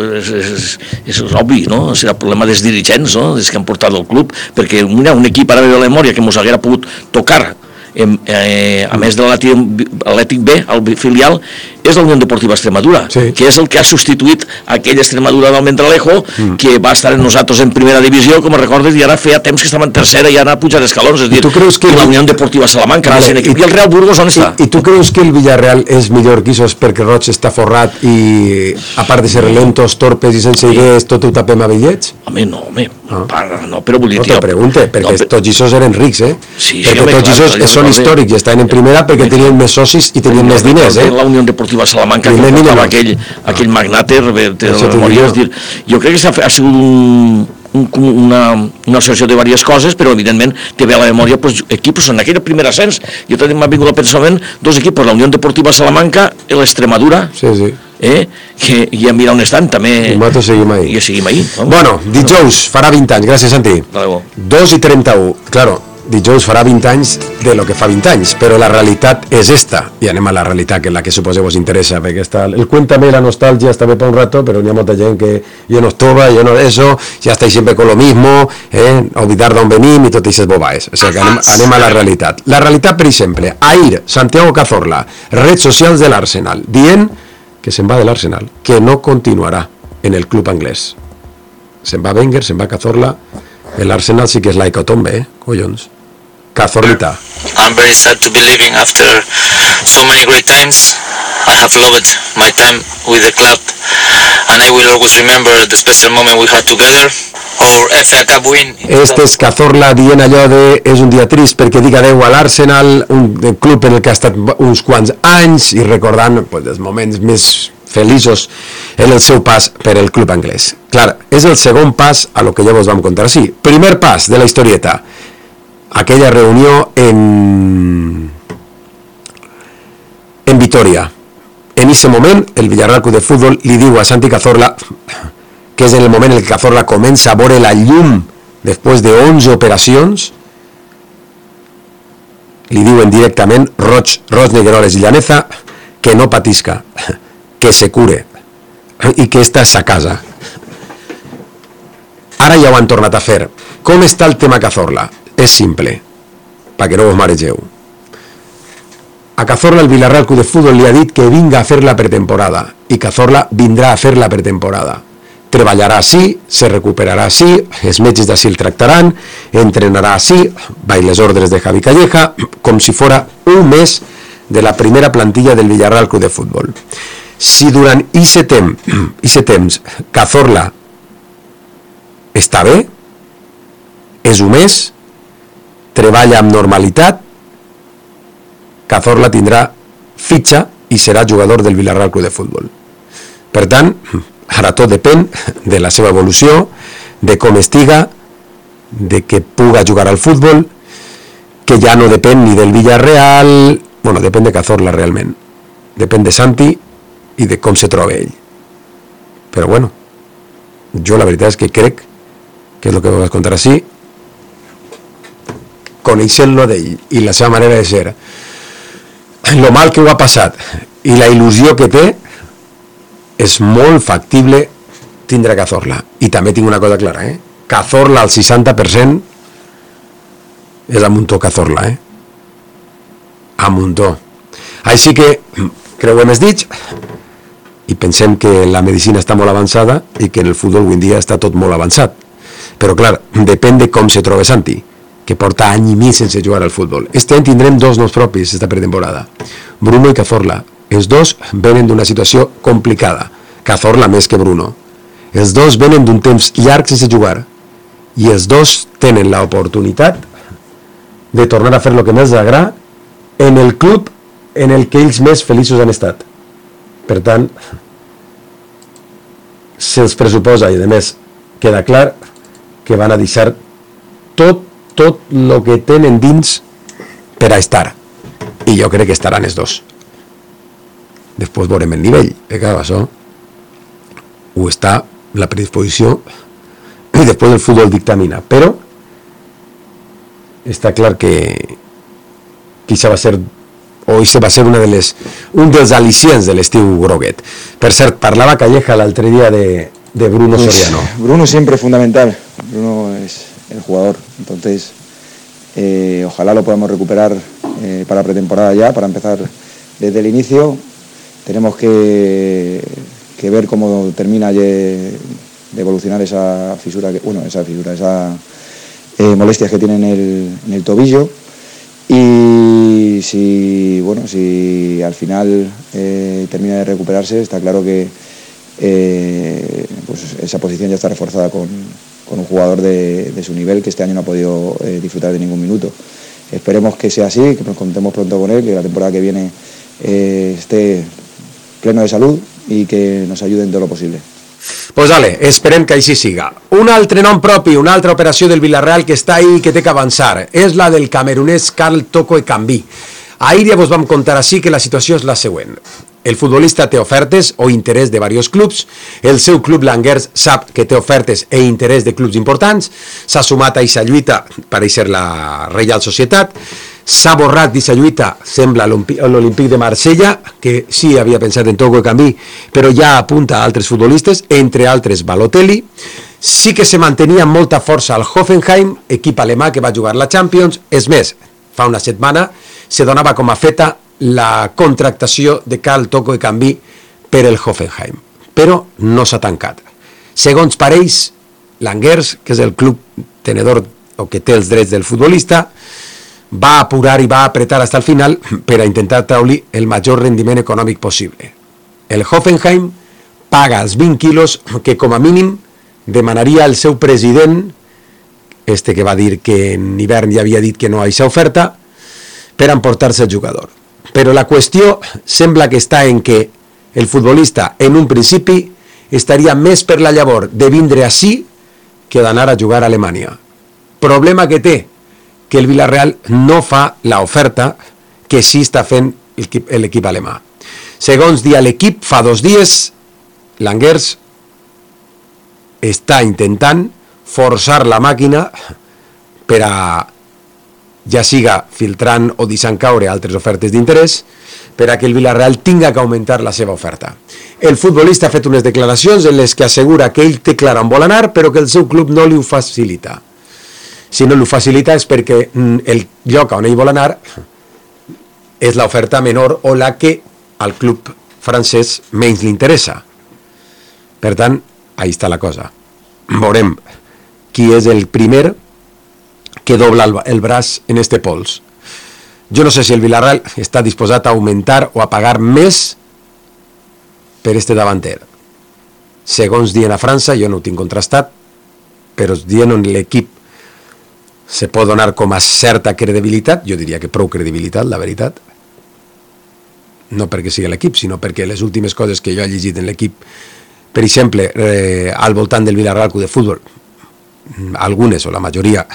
que és obvi, no? Serà problema dels dirigents, no? Des que han portat el club, perquè mira, un equip ara de la memòria que mos haguera pogut tocar a més de l'Atlètic B, el filial, és la Unió Deportiva Extremadura, que és el que ha substituït aquella Extremadura del Mendralejo, que va estar amb nosaltres en primera divisió, com recordes, i ara feia temps que estava en tercera i ara puja d'escalons, és a dir, la Unió Deportiva Salamanca, i el Real Burgos on està? I tu creus que el Villarreal és millor que això perquè Roig està forrat i a part de ser lentos, torpes i sense idees, tot ho tapem a bitllets? Home, no, però vull dir... No te pregunte, perquè tots aquests eren rics, perquè tots aquests són històrics i estan en primera perquè tenien més socis i tenien més diners, La Unió Deportiva Salamanca, que portava aquell magnate, jo crec que ha sigut una associació de diverses coses, però evidentment té bé a la memòria equips, en aquell primer ascens jo també m'ha vingut al pensament dos equips, la Unió Deportiva Salamanca i l'Extremadura, que ja mira on estan també, i nosaltres seguim ahí. Bueno, dijous farà 20 anys, gràcies Santi. 2:31, claro, dijous farà 20 anys de lo que fa 20 anys, però la realitat és esta, i anem a la realitat, que és la que suposeu us interessa, perquè està, el cuéntame la nostalgia està bé per un rato, però hi ha molta gent que yo no estoy, yo no eso, ya estáis siempre con lo mismo, olvidar d'on venim i tot aquestes bobaes, o sigui que anem a la realitat. La realitat, per exemple, ahir, Santiago Cazorla, redes socials de l'Arsenal, dient que se'n va de l'Arsenal, que no continuarà en el club anglès. Se'n va Wenger, se'n va Cazorla, l'Arsenal sí que és la hecatombe, collons. Cazorlita. I'm very sad to be leaving after so many great times. I have loved my time with the club and I will always remember the special moment we had together. Our FA Cup win. Este és Cazorla dient allò de és un dia trist perquè dic adeu a l'Arsenal, un club en el que ha estat uns quants anys i recordant els moments més feliços en el seu pas per el club anglès. Clar, és el segon pas a lo que ja vos vam contar. Sí, primer pas de la historieta, aquella reunió en Vitoria. En aquest moment, el Villarreal Club de Futbol li diu a Santi Cazorla, que és en el moment en què Cazorla comença a veure la llum després de 11 operacions, li diuen directament Roig Negueroles i Llaneza que no patisca, que se cure i que esta és a casa. Ara ja ho han tornat a fer. Com està el tema Cazorla? És simple, perquè no vos maregeu. A Cazorla el Villarreal Club de Futbol li ha dit que vinga a fer la pretemporada i Cazorla vindrà a fer la pretemporada. Treballarà així, se recuperarà així, els metges d'ací el tractaran, entrenarà així, va les ordres de Javi Calleja, com si fora un mes de la primera plantilla del Villarreal Club de Futbol. Si durant aquest temps Cazorla està bé, és un mes, treballa amb normalitat, Cazorla tindrà fitxa i serà jugador del Villarreal Club de Futbol. Per tant, ara tot depèn de la seva evolució, de com estiga, de que puga jugar al futbol, que ja no depèn ni del Villarreal, bueno, depèn de Cazorla realment, depèn de Santi i de com se troba ell. Però bueno, jo la veritat és que crec que és el que vas contar així, coneixent-lo d'ell i la seva manera de ser, lo mal que ho ha passat i la il·lusió que té, és molt factible tindre Cazorla. I també tinc una cosa clara, Cazorla al 60% és a muntó Cazorla, a muntó. Així que creuem els dits i pensem que la medicina està molt avançada i que en el futbol avui en dia està tot molt avançat. Però clar, depèn de com se troba Santi, que porta any i mig sense jugar al futbol. Este any tindrem dos noms propis esta pretemporada, Bruno i Cazorla. Els dos venen d'una situació complicada, Cazorla més que Bruno. Els dos venen d'un temps llarg sense jugar i els dos tenen l'oportunitat de tornar a fer el que més agrada en el club en el que ells més feliços han estat. Per tant, se'ls pressuposa i a més queda clar que van a deixar tot el que tenen dins per a estar, i jo crec que estaran els dos. Després veurem el nivell, clar, això ho està la predisposició i després el futbol dictamina, però està clar que això va ser un dels al·licients de l'estiu groguet. Per cert, parlava Calleja l'altre dia de Bruno Soriano. Bruno siempre es fundamental, Bruno es el jugador, entonces ojalá lo podamos recuperar para pretemporada ya, para empezar desde el inicio tenemos que ver cómo termina de evolucionar esa molestias que tiene en el tobillo, y si al final termina de recuperarse, está claro que pues esa posición ya está reforzada con un jugador de su nivel, que este año no ha podido disfrutar de ningún minuto. Esperemos que sea así, que nos contemos pronto con él, que la temporada que viene esté pleno de salud i que nos ayude en tot lo possible. Pues vale, esperem que així siga. Un altre nom propi, una altra operació del Villarreal que està ahí i que té que avançar, és la del camerunès Karl Toko Ekambi. Ahir ja vos vam contar així que la situació és la següent. El futbolista té ofertes o interès de diversos clubs, el seu club l'Angers sap que té ofertes e interès de clubs importants, s'ha sumat a aquesta lluita per ser la Reial Societat, s'ha borrat d'aquesta lluita, sembla, l'Olímpic de Marsella, que sí havia pensat en Toko Ekambi, però ja apunta a altres futbolistes, entre altres Balotelli. Sí que se mantenia amb molta força al Hoffenheim, equip alemà que va jugar la Champions. És més, fa una setmana se donava com a feta la contractació de Karl Toko Ekambi per el Hoffenheim, però no s'ha tancat. Segons parells, l'Angers, que és el club tenedor o que té els drets del futbolista, va apurar i va apretar fins al final per a intentar treure-li el major rendiment econòmic possible. El Hoffenheim paga els 20 quilos que com a mínim demanaria el seu president, que va dir que en hivern ja havia dit que no a aquesta oferta, per emportar-se el jugador. Però la qüestió sembla que està en que el futbolista en un principi estaria més per la llavor de vindre ací que d'anar a jugar a Alemanya. Problema que té, que el Villarreal no fa l'oferta que sí està fent l'equip alemà. Segons dia l'equip, fa 2 dies, l'Angers està intentant forçar la màquina per a ja siga filtrant o deixant caure altres ofertes d'interès, per a que el Villarreal tinga que augmentar la seva oferta. El futbolista ha fet unes declaracions en les que assegura que ell té clar on vol anar, però que el seu club no li ho facilita. Si no li ho facilita és perquè el lloc on ell vol anar és l'oferta menor o la que al club francès menys li interessa. Per tant, ahí està la cosa. Veurem qui és el primer que dobla el braç en este pols. Jo no sé si el Villarreal està disposat a augmentar o a pagar més per este davanter. Segons diuen a França, jo no ho tinc contrastat, però diuen on l'equip se pot donar com a certa credibilitat, jo diria que prou credibilitat, la veritat, no perquè sigui l'equip, sinó perquè les últimes coses que jo he llegit en l'equip, per exemple, al voltant del Villarreal Club de Futbol, algunes o la majoria,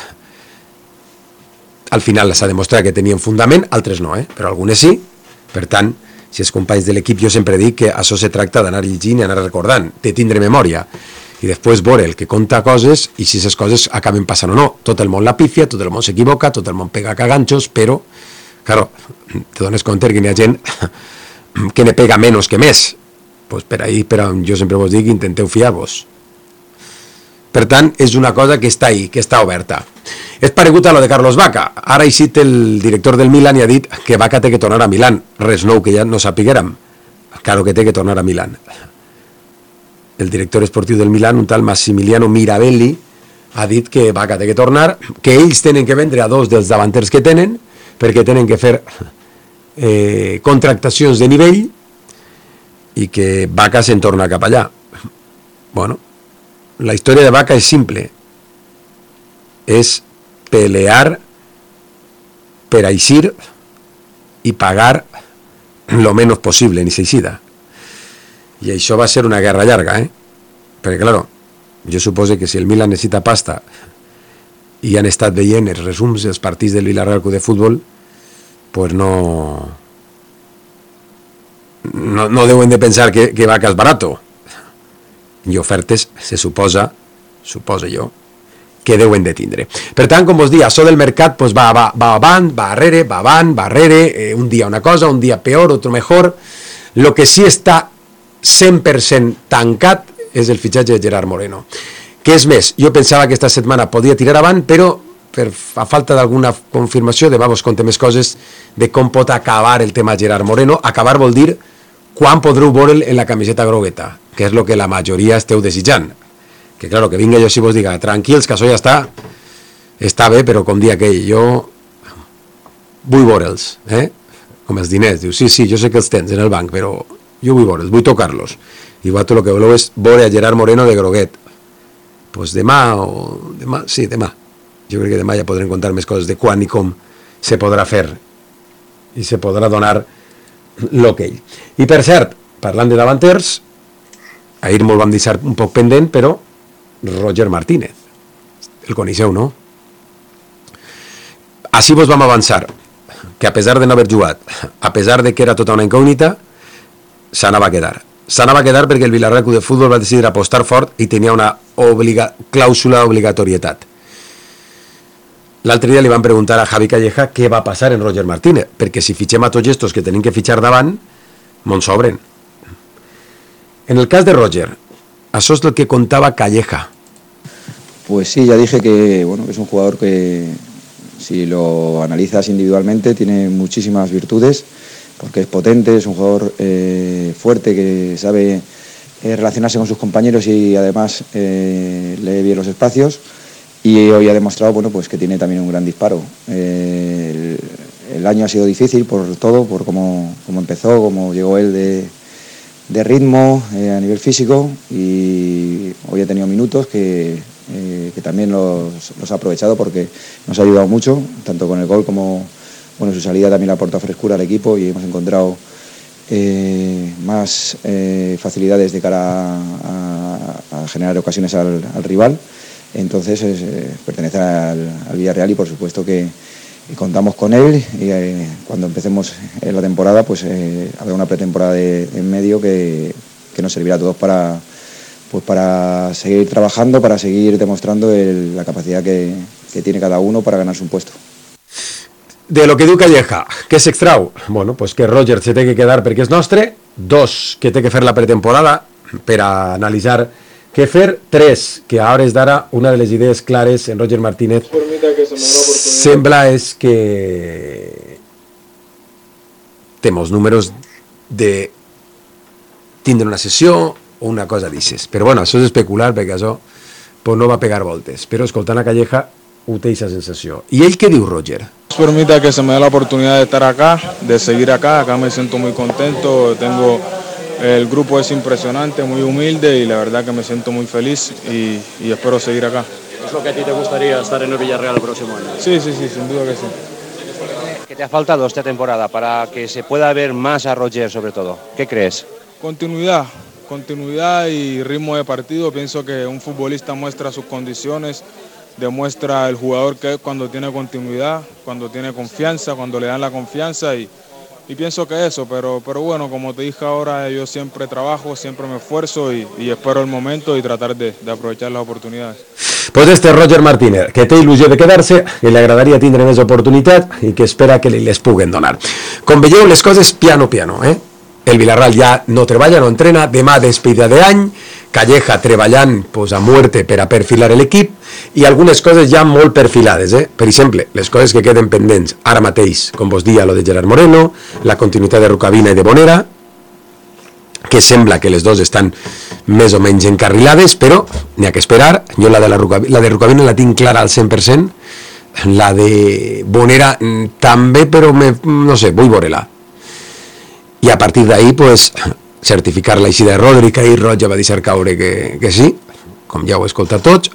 al final s'ha demostrat que tenien fundament, altres no, però algunes sí. Per tant, si els companys de l'equip, jo sempre dic que això se tracta d'anar llegint i anar recordant, de tindre memòria, i després veure el que conta coses i si aquestes coses acaben passant o no. Tot el món la pifia, tot el món s'equivoca, tot el món pega caganxos, però, claro, te dones compte que n'hi ha gent que ne pega menys que més. Pues per ahí, però jo sempre vos dic, intenteu fiar-vos. Per tant, és una cosa que està ahí, que està oberta. És paregut a lo de Carlos Vaca. Ara ha eixit el director del Milan i ha dit que Vaca té que tornar a Milan. Res nou que ja no sapiguérem. Claro que té que tornar a Milan. El director esportiu del Milan, un tal Massimiliano Mirabelli, ha dit que Vaca té que tornar, que ells tenen que vendre a 2 dels davanters que tenen, perquè tenen que fer contractacions de nivell i que Vaca se'n torna cap allà. Bueno, la història de Vaca és simple. És pelear per eixir i pagar lo menos possible en eixida. I això va ser una guerra llarga, perquè, claro, jo suposo que si el Milan necessita pasta i han estat veient els resums dels partits del Villarreal Club de Futbol, pues no deuen de pensar que Vaca és barato. I ofertes se suposa jo, que deuen de tindre. Per tant, com vos dic, això del mercat pues va avant, va arrere, un dia una cosa, un dia peor, otro mejor. Lo que sí està 100% tancat és el fitxatge de Gerard Moreno. Que és més, jo pensava que esta setmana podia tirar avant, però a falta d'alguna confirmació, de vos contar més coses de com pot acabar el tema Gerard Moreno. Acabar vol dir quan podreu veure'l en la camiseta grogueta, que és el que la majoria esteu desitjant. Que claro, que vinga jo si vos diga, tranquils, que això ja està bé, però com dia aquell, jo vull veure'ls, com els diners, diu, sí, jo sé que els tens en el banc, però jo vull veure'ls, vull tocar-los. I vosaltres el que voleu és veure a Gerard Moreno de groguet. Pues demà, sí, demà. Jo crec que demà ja podrem contar més coses de quan i com se podrà fer i se podrà donar l'hoquei. I per cert, parlant de davanters, ahir molt vam deixar un poc pendent, però Roger Martínez, el coneixeu, no? Així vos vam avançar, que a pesar de no haver jugat, a pesar de que era tota una incògnita, s'anava a quedar. S'anava a quedar perquè el Villarreal Club de Futbol va decidir apostar fort i tenia una clàusula d'obligatorietat. L'altre dia li van preguntar a Javi Calleja què va passar en Roger Martínez, perquè si fitxem a tots estos que tenim que fitxar davant, mos sobren. En el cas de Roger, això és el que contava Calleja. Pues sí, ya dije que es un jugador que, si lo analizas individualmente, tiene muchísimas virtudes, porque es potente, es un jugador fuerte, que sabe relacionarse con sus compañeros y además lee bien los espacios, y hoy ha demostrado pues que tiene también un gran disparo. El año ha sido difícil por todo, por cómo empezó, cómo llegó él de ritmo a nivel físico, y hoy ha tenido minutos que también los ha aprovechado, porque nos ha ayudado mucho, tanto con el gol como su salida también le aporta frescura al equipo, y hemos encontrado más facilidades de cara a generar ocasiones al rival. Entonces pertenece al Villarreal, y por supuesto que contamos con él, y cuando empecemos la temporada pues habrá una pretemporada en medio que nos servirá a todos para seguir trabajando, para seguir demostrando la capacidad que tiene cada uno para ganarse un puesto. De lo que diu Calleja, què s'extrau? Bueno, pues que Roger se té que quedar perquè és nostre, 2, que té que fer la pretemporada per a analitzar què fer, 3, que a hores d'ara una de les idees clares en Roger Martínez sembla és que té molts números de tindre una sessió o una cosa d'aixes. Però bueno, això és especular perquè això pues, no va pegar voltes. Però escoltant a Calleja ho té aquesta sensació. ¿Y él qué diu, Roger? Permita que se me dé la oportunidad de estar acá, de seguir acá me siento muy contento, el grupo es impresionante, muy humilde, y la verdad que me siento muy feliz y espero seguir acá. ¿Es lo que a ti te gustaría, estar en el Villarreal el próximo año? Sí, sin duda que sí. ¿Qué te ha faltado esta temporada para que se pueda ver más a Roger sobre todo? ¿Qué crees? Continuidad y ritmo de partido. Pienso que un futbolista muestra sus condiciones, demuestra el jugador que es cuando tiene continuidad, cuando tiene confianza, cuando le dan la confianza, y pienso que eso, pero bueno, como te dije ahora, yo siempre trabajo, siempre me esfuerzo y espero el momento y tratar de aprovechar las oportunidades. Pues este Roger Martínez, que té il·lusió de quedar-se, que li agradaria tindre més oportunitat i que espera que les puguen donar. Com veieu, les coses piano, El Villarreal ja no treballa, no entrena, demà despedida d'any, Calleja treballant pues, a muerte per a perfilar l'equip, i algunes coses ja molt perfilades. Per exemple, les coses que queden pendents ara mateix, com vos dia, lo de Gerard Moreno, la continuïtat de Rukavina i de Bonera, que sembla que les dos estan més o menys encarrilades, però n'hi ha que esperar. Jo la de Rukavina la tinc clara al 100%, la de Bonera també, però no sé, vull veure-la. I a partir d'ahí, pues, certificar l'eixida de Rodri, que ahir Roig ja va deixar caure que sí, com ja ho he escoltat tots,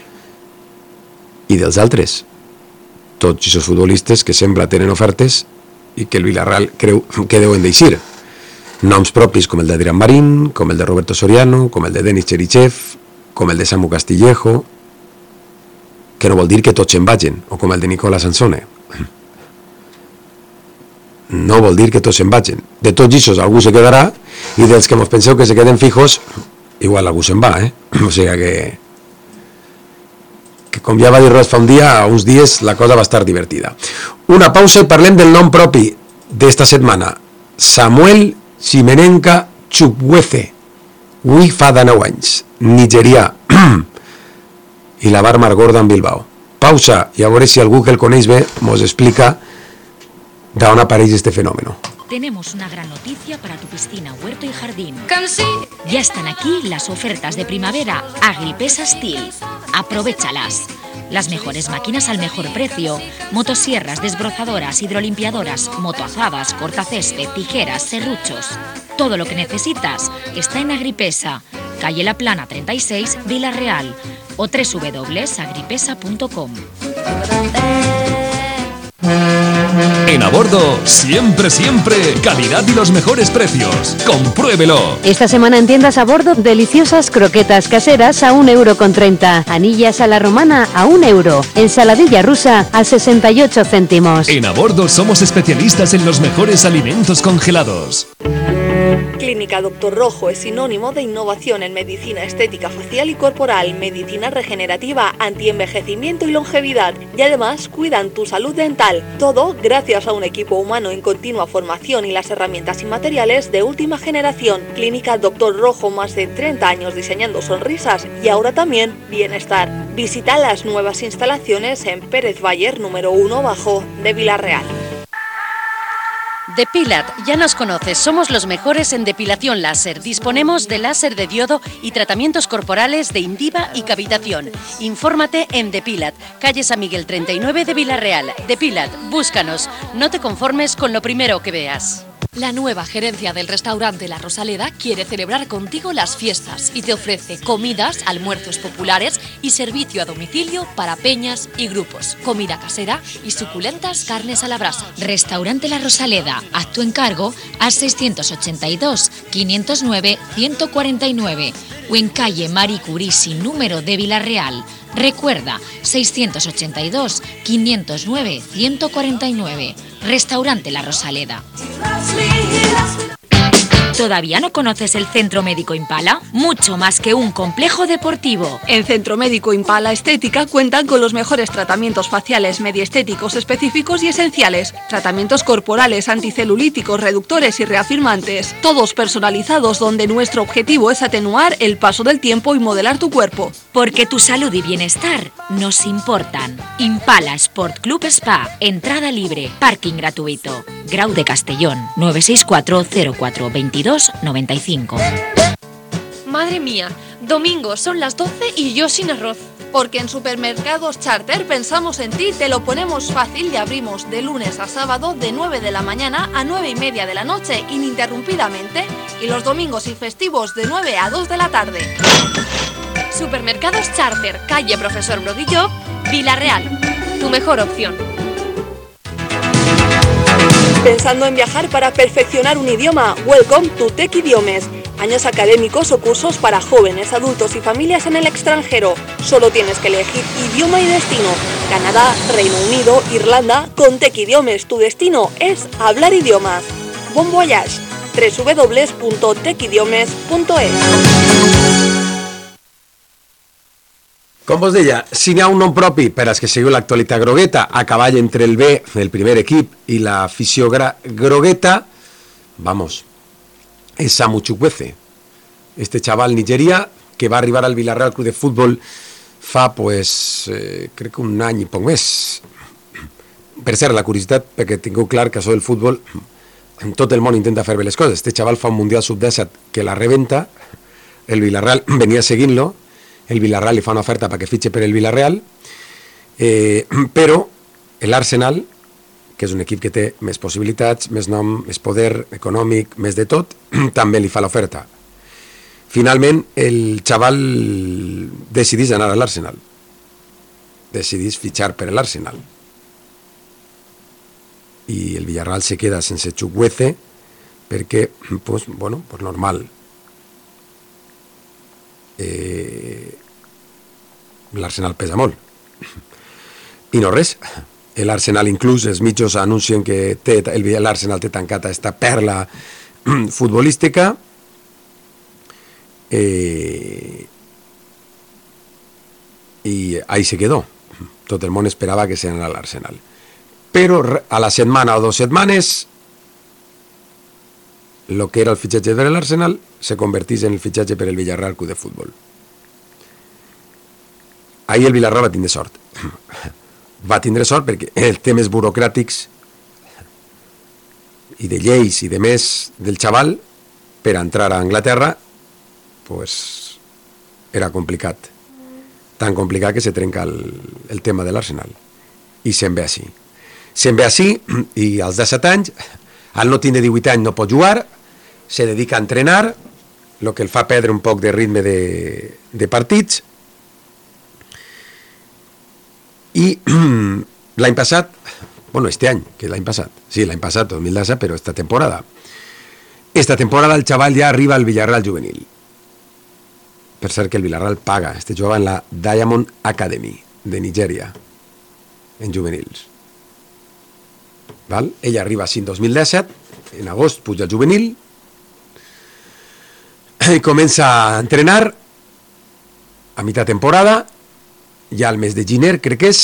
i dels altres, tots aquests futbolistes que sembla tenen ofertes i que el Villarreal creu que deuen d'eixir. Noms propis com el d'Adrián Marín, com el de Roberto Soriano, com el de Denis Cherichev, com el de Samu Castillejo, que no vol dir que tots se'n vagin, o com el de Nicola Sansone. No vol dir que tots se'n vagin. De tots aquests algú se quedarà, i dels que mos penseu que se queden fijos, igual algú se'n va, O sigui que com ja va dir Ros fa un dia, uns dies la cosa va estar divertida. Una pausa i parlem del nom propi d'esta setmana. Samuel Simenenka Chukwueze. Avui fa 19 anys. Nigerià. I la va armar Gordon Bilbao. Pausa i a veure si algú que el coneix bé mos explica d'on apareix este fenòmeno. tenemos una gran noticia para tu piscina, huerto y jardín. Ya están aquí las ofertas de primavera Agripesa Steel. Aprovéchalas. Las mejores máquinas al mejor precio. Motosierras, desbrozadoras, hidrolimpiadoras, motoazadas, cortacésped, tijeras, serruchos. Todo lo que necesitas está en Agripesa, calle La Plana 36, Vila-real, o www.agripesa.com. En A Bordo, siempre, calidad y los mejores precios. ¡Compruébelo! Esta semana en tiendas A Bordo, deliciosas croquetas caseras a 1,30 €. Anillas a la romana a 1 €. Ensaladilla rusa a 68 céntimos. En A Bordo somos especialistas en los mejores alimentos congelados. Clínica Doctor Rojo es sinónimo de innovación en medicina estética facial y corporal, medicina regenerativa, antienvejecimiento y longevidad. Y además cuidan tu salud dental. Todo gracias a un equipo humano en continua formación y las herramientas y materiales de última generación. Clínica Doctor Rojo, más de 30 años diseñando sonrisas y ahora también bienestar. Visita las nuevas instalaciones en Pérez Bayer número 1 bajo de Vila-real. Depilat, ya nos conoces, somos los mejores en depilación láser. Disponemos de láser de diodo y tratamientos corporales de Indiva y cavitación. Infórmate en Depilat, calle San Miguel 39 de Vila-real. Depilat, búscanos, no te conformes con lo primero que veas. La nueva gerencia del restaurante La Rosaleda quiere celebrar contigo las fiestas y te ofrece comidas, almuerzos populares y servicio a domicilio para peñas y grupos. Comida casera y suculentas carnes a la brasa. Restaurante La Rosaleda, haz tu encargo al 682 509 149 o en calle Marie Curie sin número de Vila-real. Recuerda, 682 509 149. Restaurante La Rosaleda. ¿Todavía no conoces el Centro Médico Impala? Mucho más que un complejo deportivo. En Centro Médico Impala Estética cuentan con los mejores tratamientos faciales mediestéticos específicos y esenciales, tratamientos corporales, anticelulíticos, reductores y reafirmantes, todos personalizados donde nuestro objetivo es atenuar el paso del tiempo y modelar tu cuerpo. Porque tu salud y bienestar nos importan. Impala Sport Club Spa, entrada libre, parking gratuito. Grau de Castellón, 964 04 22 95. Madre mía, domingo son las 12 y yo sin arroz. Porque en Supermercados Charter pensamos en ti, te lo ponemos fácil y abrimos de lunes a sábado de 9 de la mañana a 9:30 de la noche ininterrumpidamente y los domingos y festivos de 9 a 2 de la tarde. Supermercados Charter, calle Profesor Brodillo, Vila-real. Tu mejor opción. ¿Pensando en viajar para perfeccionar un idioma? Welcome to Tech Idiomes. Años académicos o cursos para jóvenes, adultos y familias en el extranjero. Solo tienes que elegir idioma y destino. Canadá, Reino Unido, Irlanda. Con Tech Idiomes tu destino es hablar idiomas. Bon voyage. www.techidiomes.es. Com vos deia, si n'hi ha un nom propi per als que seguiu l'actualitat grogueta, a cavall entre el B, el primer equip, i l'afició grogueta, vamos, és Samu Chukwueze, este chaval nigeria que va arribar al Villarreal Club de Fútbol fa, pues, crec que un any i poc més. Per cert, la curiositat, perquè tingueu clar que això del futbol, en tot el món intenta fer bé les coses. Este chaval fa un Mundial Sub-17 que la rebenta, el Villarreal venia seguint-lo, el Villarreal li fa una oferta perquè fitxe per el Villarreal, però l'Arsenal, que és un equip que té més possibilitats, més nom, més poder econòmic, més de tot, també li fa l'oferta. Finalment, el xaval decidís anar a l'Arsenal. Decidís fitxar per l'Arsenal. I el Villarreal se queda sense Chukwueze perquè, pues, bueno, pues normal. L'Arsenal pesa molt i no res, l'Arsenal inclús els mitjos anuncien que l'Arsenal té tancada esta perla futbolística i ahí se quedó. Tot el món esperava que se anara a l'Arsenal, però a la setmana o 2 setmanes lo que era el fitxatge per l'Arsenal se convertís en el fitxatge per el Villarreal Club de Fútbol. Ahí el Villarreal va tindre sort. Va tindre sort perquè els temes burocràtics i de lleis i de més del xaval per entrar a Anglaterra, pues era complicat. Tan complicat que se trenca el tema de l'Arsenal. I se'n ve així. Se'n ve així i als 17 anys, al no tindre 18 anys no pot jugar, se dedica a entrenar, el que el fa perdre un poc de ritme de partits. I l'any passat, bueno, este any, que l'any passat, sí, l'any passat, 2017, però esta temporada el xaval ja arriba al Villarreal juvenil. Per cert que el Villarreal paga, jugava en la Diamond Academy de Nigèria, en juvenils. Val? Ell arriba així en 2017, en agost puja al juvenil, i comença a entrenar a mitja temporada, ja al mes de gener, crec que és,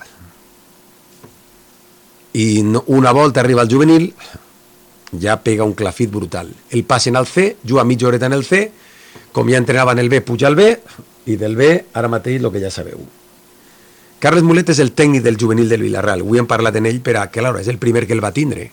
i una volta arriba al juvenil, ja pega un clafit brutal. El passen al C, juga mitja horeta en el C, com ja entrenava en el B, puja al B, i del B, ara mateix, el que ja sabeu. Carles Mulet és el tècnic del juvenil del Villarreal. Avui hem parlat en ell perquè, clar, és el primer que el va tindre.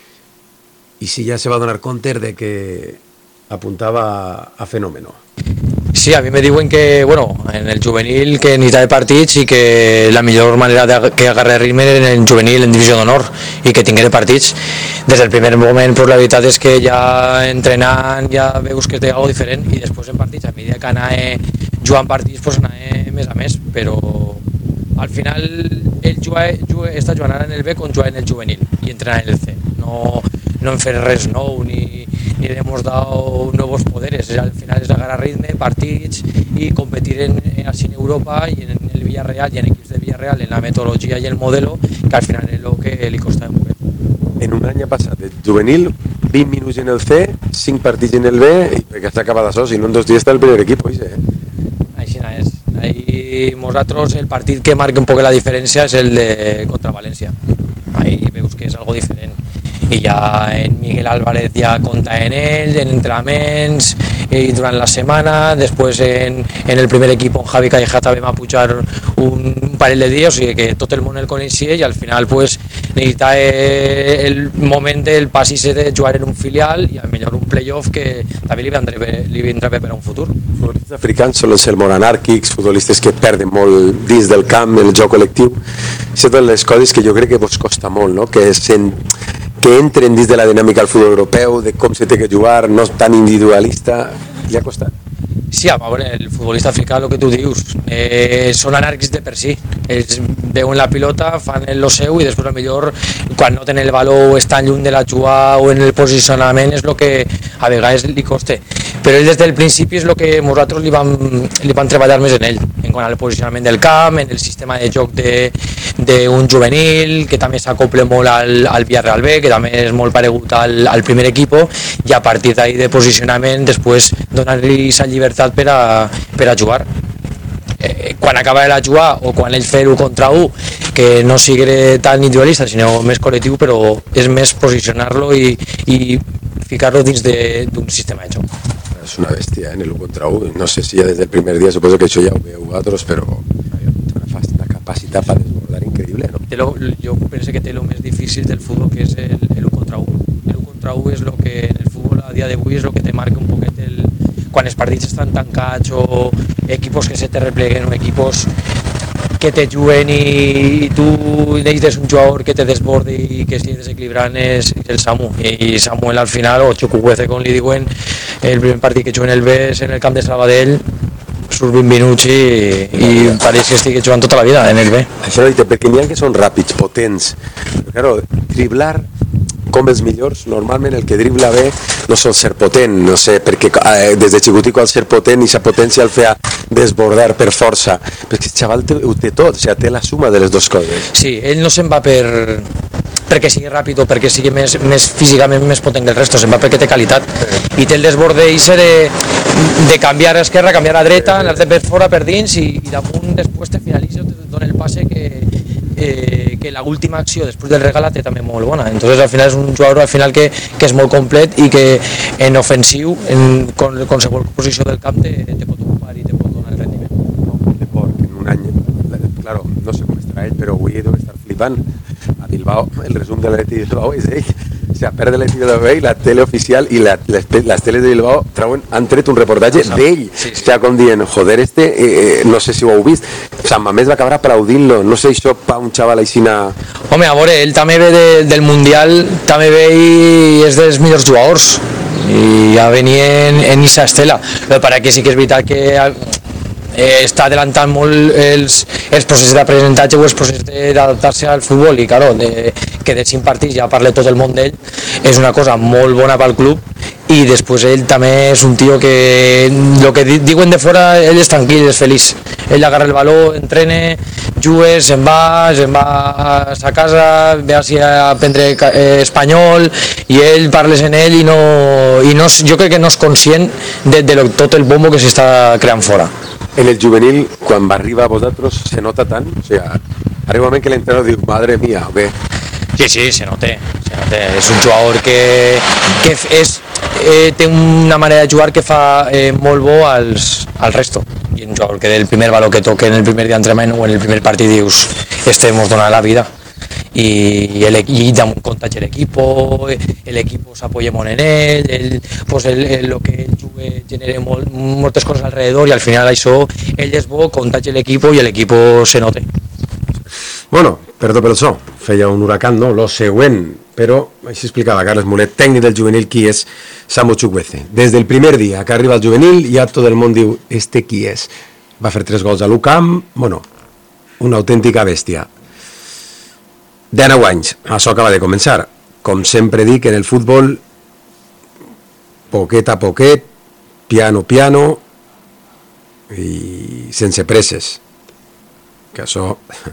I sí, ja se va donar compte de que apuntava a fenómeno. Sí, a mi me diuen que, bueno, en el juvenil que necessita de partits i que la millor manera que agarre ritme era en el juvenil en divisió d'honor i que tingués partits. Des del primer moment, pues, la veritat és que ja entrenant ja veus que té alguna diferent i després en partits, a mesura que anava jugant partits, pues anava més a més, però al final ell està jugant ara en el B com jugar en el juvenil i entrenar en el C. No hem fet res nou ni le hemos dado nuevos poderes. Al final es agarrar ritme, partits i competir así en Europa y en el Villarreal y en equips de Villarreal, en la metodologia i el modelo, que al final és el que li costa molt bé. En un any ha passat el juvenil, 20 minuts en el C, 5 partits en el B, i perquè està acabat això, si no en 2 dies està el primer equip, oixe. Així no és. Ahí nosaltres el partit que marca un poc la diferència és el de contra València. Ahí veus que és algo diferent. I ja en Miguel Álvarez ja compta en ell, en entrenaments i durant la setmana, després en el primer equip on Javi Calleja també va pujar un parell de dies, o sigui que tot el món el coneixia i al final pues, necessita el moment del passis de jugar en un filial i al millor un playoff que també li vindrà bé per a un futur. Els futbolistes africans solen ser molt anàrquics, futbolistes que perden molt dins del camp, el joc col·lectiu. Això són les coses que jo crec que vos costa molt, no? Que entren dins de la dinàmica del futbol europeu, de com se té que jugar, no tan individualista, li ha costat. Sí, a veure, el futbolista africà, el que tu dius, són anàrquics de per si. Ells veuen la pilota, fan el seu i després millor quan no tenen el valor estan lluny de la jugada o en el posicionament és el que a vegades li costa. Però ell des del principi és el que nosaltres li vam treballar més en ell, en quant al posicionament del camp, en el sistema de joc d'un juvenil, que també s'acople molt al Villarreal B, que també és molt paregut al primer equip, i a partir d'ahí de posicionament després donar-li la llibertat per a jugar. Quan acaba de la jugar o quan ell fer 1 contra 1, que no sigui tan individualista sinó més col·lectiu, però és més posicionar-lo i ficar-lo dins d'un sistema de joc. És una bèstia, en el 1 contra 1, no sé si ja des del primer dia, suposo que això ja ho veieu vosaltres, però una capacitat per desbordar increïble, no? Jo penso que té el més difícil del futbol, que és el 1 contra 1. El 1 contra 1 és el que en el futbol a dia d'avui és el que te marca un poquet quan els partits estan tancats o equipos que se te repleguen o equipos que te juguen i tu necessites un jugador que te desborde i que estigui desequilibrant és el Samu. I Samuel al final, o Chukwueze com li diuen, el primer partit que juguen el B és en el camp de Sabadell, surt 20 minuts i pareix que estigui jugant tota la vida en el B. Això no dit, perquè n'hi ha que són ràpids, potents, però claro, driblar com els millors, normalment el que dribla bé no sol ser potent, no sé, perquè des de xicutico al ser potent i sa potència el feia desbordar per força, però és que el xaval ho té tot, o sigui, té la suma de les dues coses. Sí, ell no se'n va perquè sigui ràpid o perquè sigui més físicament més potent que el resto, se'n va perquè té qualitat i té el desborde de canviar a esquerra, canviar a dreta, anar-te per fora, per dins i damunt després te finalitza o te dona el passe que l'última acció després del regal té també molt bona. Entonces al final és un jugador al final que és molt complet i que en ofensiu, en qualsevol posició del camp te pot ocupar i te pot donar el rendiment. En un any, claro, no sé com estarà ell, però avui deu estar flipant. Bilbao, el resumen de l'Atlètic de Bilbao és ell. O sigui, perd l'Atlètic de Bilbao i la tele oficial i les teles de Bilbao han tret un reportatge d'ell. O sigui, com dient, joder, no sé si ho heu vist, Sant Mamés va acabar aplaudint-lo, no sé això pa un xaval aixina... Home, a veure, ell també ve del Mundial, també ve i és dels millors jugadors i ja venia en esa estela, però per aquí sí que és veritat que està adelantant molt els processos d'aprenentatge o els processos d'adaptar-se al futbol i claro, que de 5 partits ja parla tot el món d'ell, és una cosa molt bona pel club i després ell també és un tio que el que diuen de fora, ell és tranquil, és feliç, ell agarra el baló, entrena, juga, se'n va a casa, ve així a aprendre espanyol i ell parles en ell i no, jo crec que no és conscient de tot el bombo que s'està creant fora. En el juvenil, quan va arribar a vosaltres, se nota tant? O sigui, arriba un moment que l'entrenador diu, madre mía, o què? Sí, se nota. És un jugador que té una manera de jugar que fa molt bo al resto. I un jugador que del primer baló que toca en el primer dia d'entrenament o en el primer partit dius, mos dona la vida. Y da un contacte el equipo s'apoya molt en ell, lo que ell juga genera moltes coses alrededor i al final això, ell és bo, contacte l'equip i l'equip se nota. Bueno, perdó pel so, feia un huracan, no? Lo següent, però així explicava Carles Mulet, tècnic del juvenil, qui és Samu Chukwueze. Des del primer dia que arriba al juvenil, ja tot el món diu, qui és? Va fer 3 gols a l'UCAM, bueno, una autèntica bèstia. 19 anys, això acaba de començar. Com sempre dic, en el futbol, poquet a poquet, piano, i sense presses. Que això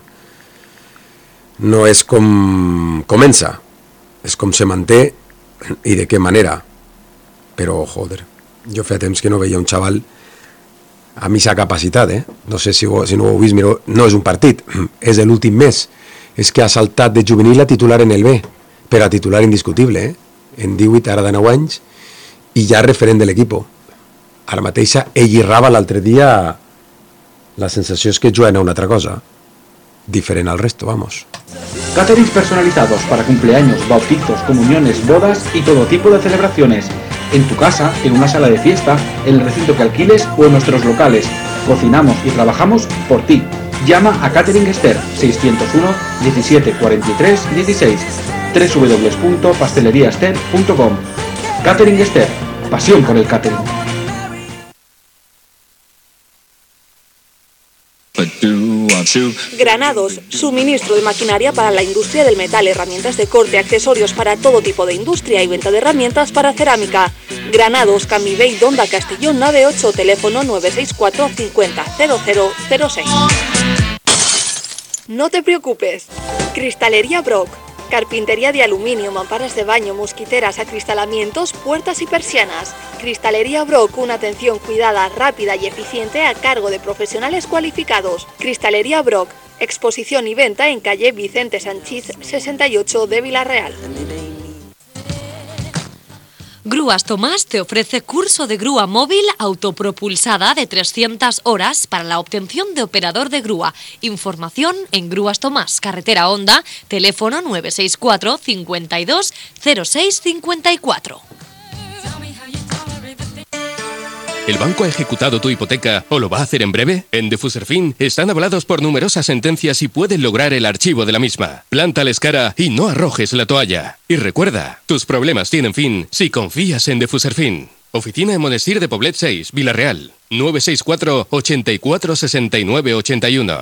no és com comença, és com se manté i de què manera. Però, joder, jo feia temps que no veia un xaval a missa capacitat, No sé si no ho heu vist, mira, no és un partit, és l'últim mes. És que ha saltat de juvenil a titular en el B, però a titular indiscutible, en 18, ara de 9 anys, i ja referent de l'equip. Ara mateixa, ell irrava l'altre dia, la sensació és que juguen a una altra cosa, diferent al resto, vamos. Caterings personalizados para cumpleaños, bautizos, comuniones, bodas y todo tipo de celebraciones. En tu casa, en una sala de fiesta, en el recinto que alquiles o en nuestros locales. Cocinamos y trabajamos por ti. Llama a Catering Esther 601 17 43 16 www.pasteleriaester.com. Catering Esther, pasión por el catering. Granados, suministro de maquinaria para la industria del metal, herramientas de corte, accesorios para todo tipo de industria y venta de herramientas para cerámica. Granados, Camivey, Donda, Castellón, nave 8, teléfono 964 50 0006. No te preocupes. Cristalería Brock. Carpintería de aluminio, mamparas de baño, mosquiteras, acristalamientos, puertas y persianas. Cristalería Brock, una atención cuidada, rápida y eficiente a cargo de profesionales cualificados. Cristalería Brock, exposición y venta en calle Vicente Sanchís 68 de Villarreal. Grúas Tomás te ofrece curso de grúa móvil autopropulsada de 300 horas para la obtención de operador de grúa. Información en Grúas Tomás, carretera Honda, teléfono 964 52 06 54. ¿El banco ha ejecutado tu hipoteca o lo va a hacer en breve? En Defuserfin están avalados por numerosas sentencias y pueden lograr el archivo de la misma. Plántales cara y no arrojes la toalla. Y recuerda, tus problemas tienen fin si confías en Defuserfin. Oficina en Monestir de Poblet 6, Villarreal. 964 84 69 81.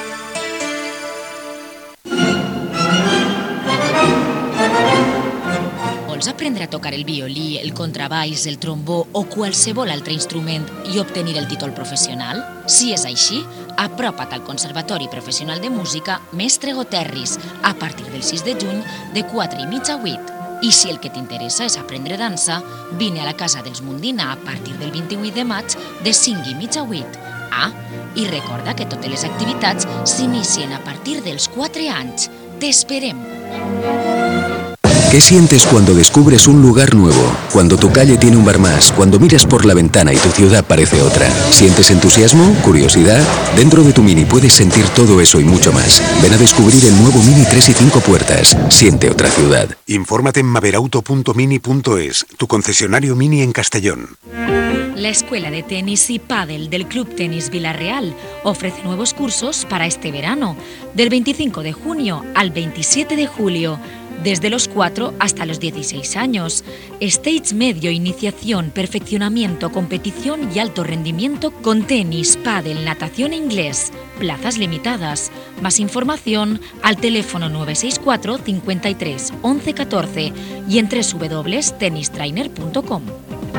Vols aprendre a tocar el violí, el contrabaix, el trombó o qualsevol altre instrument i obtenir el títol professional? Si és així, apropa't al Conservatori Professional de Música Mestre Goterris a partir del 6 de juny de 4:30 a 8. I si el que t'interessa és aprendre dansa, vine a la Casa dels Mundina a partir del 28 de maig de 5:30 a 8. I recorda que totes les activitats s'inicien a partir dels 4 anys. T'esperem! ¿Qué sientes cuando descubres un lugar nuevo? Cuando tu calle tiene un bar más, cuando miras por la ventana y tu ciudad parece otra. ¿Sientes entusiasmo? ¿Curiosidad? Dentro de tu Mini puedes sentir todo eso y mucho más. Ven a descubrir el nuevo Mini 3 y 5 puertas. Siente otra ciudad. Infórmate en maverauto.mini.es, tu concesionario Mini en Castellón. La Escuela de Tenis y Pádel del Club Tenis Villarreal ofrece nuevos cursos para este verano, del 25 de junio al 27 de julio, desde los 4 hasta los 16 años. Stage medio, iniciación, perfeccionamiento, competición y alto rendimiento con tenis, pádel, natación e inglés. Plazas limitadas. Más información al teléfono 964 53 11 14 y en www.tenistrainer.com.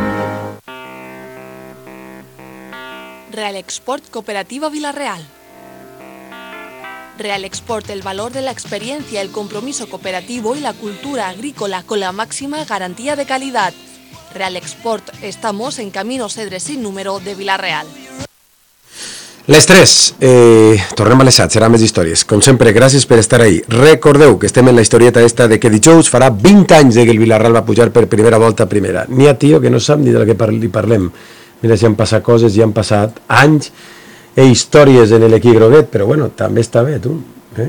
Real Export Cooperativa Villarreal. Real Export, el valor de la experiencia, el compromiso cooperativo y la cultura agrícola con la máxima garantía de calidad. Real Export, estamos en Camino Cedres sin número de Villarreal. Les 3, tornem a les 7, serà més històries. Com sempre, gràcies per estar ahí. Recordeu que estem en la historieta esta de que dijous farà 20 anys de que el Villarreal va pujar per primera volta a primera. N'hi ha tio que no sap ni de la que li parlem. Mira, si han passat coses, ja han passat anys e històries en l'equip groguet, però bueno, també està bé, tu.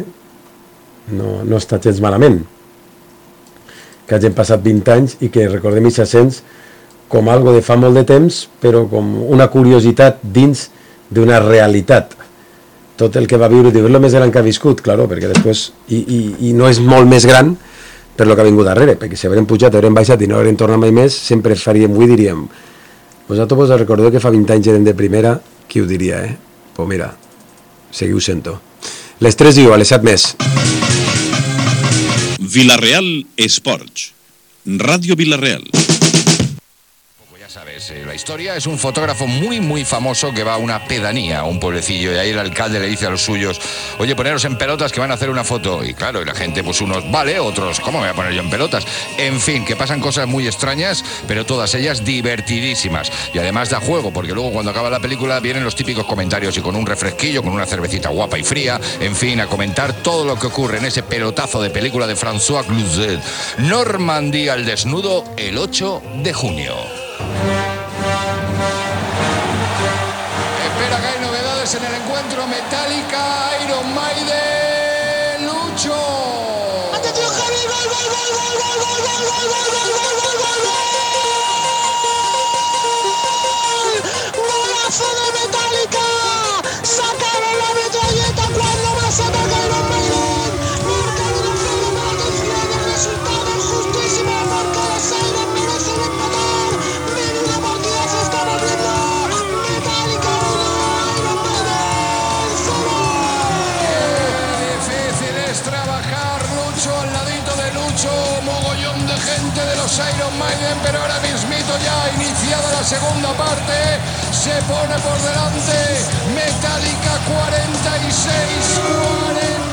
No està gens malament. Que hagin passat 20 anys i que recordem aquest ascens com algo de fa molt de temps, però com una curiositat dins d'una realitat. Tot el que va viure, diu, és el més gran que ha viscut, claro, perquè després, i no és molt més gran per lo que ha vingut darrere, perquè si haurem pujat, haurem baixat i no haurem tornat mai més, sempre faríem, avui diríem, vosaltres vos recordeu que fa 20 anys eren de primera, qui ho diria, Pues mira, seguiu sento. Les 3 diu, a les 7 més. Villarreal Sports. Radio Villarreal. Sabes, la historia es un fotógrafo muy famoso que va a una pedanía, a un pueblecillo, y ahí el alcalde le dice a los suyos, oye, poneros en pelotas que van a hacer una foto. Y claro, y la gente, pues unos vale, otros, ¿cómo me voy a poner yo en pelotas? En fin, que pasan cosas muy extrañas, pero todas ellas divertidísimas. Y además da juego, porque luego cuando acaba la película vienen los típicos comentarios y con un refresquillo, con una cervecita guapa y fría, en fin, a comentar todo lo que ocurre en ese pelotazo de película de François Cluzet. Normandía al desnudo, el 8 de junio. Espera que hay novedades en el encuentro. Metallica, Iron Maiden, Lucho. ¡Atención, Javi! ¡Gol, gol, gol, gol, gol, gol, gol, gol, gol, gol, gol, gol, gol, gol! ¡Golazo de Metallica! ¡Sacaron la metralleta cuando más ataca Iron Maiden! Marcaron el freno de la atención, el resultado justísimo porque los Iron merecen empatar. Menuda partida se está volviendo. Metallica 1, Iron Maiden 0. Difícil es trabajar, Lucho, al ladito de Lucho, mogollón de gente de los Iron Maiden, pero ahora mismito ya iniciada la segunda parte, se pone por delante Metallica 46-40.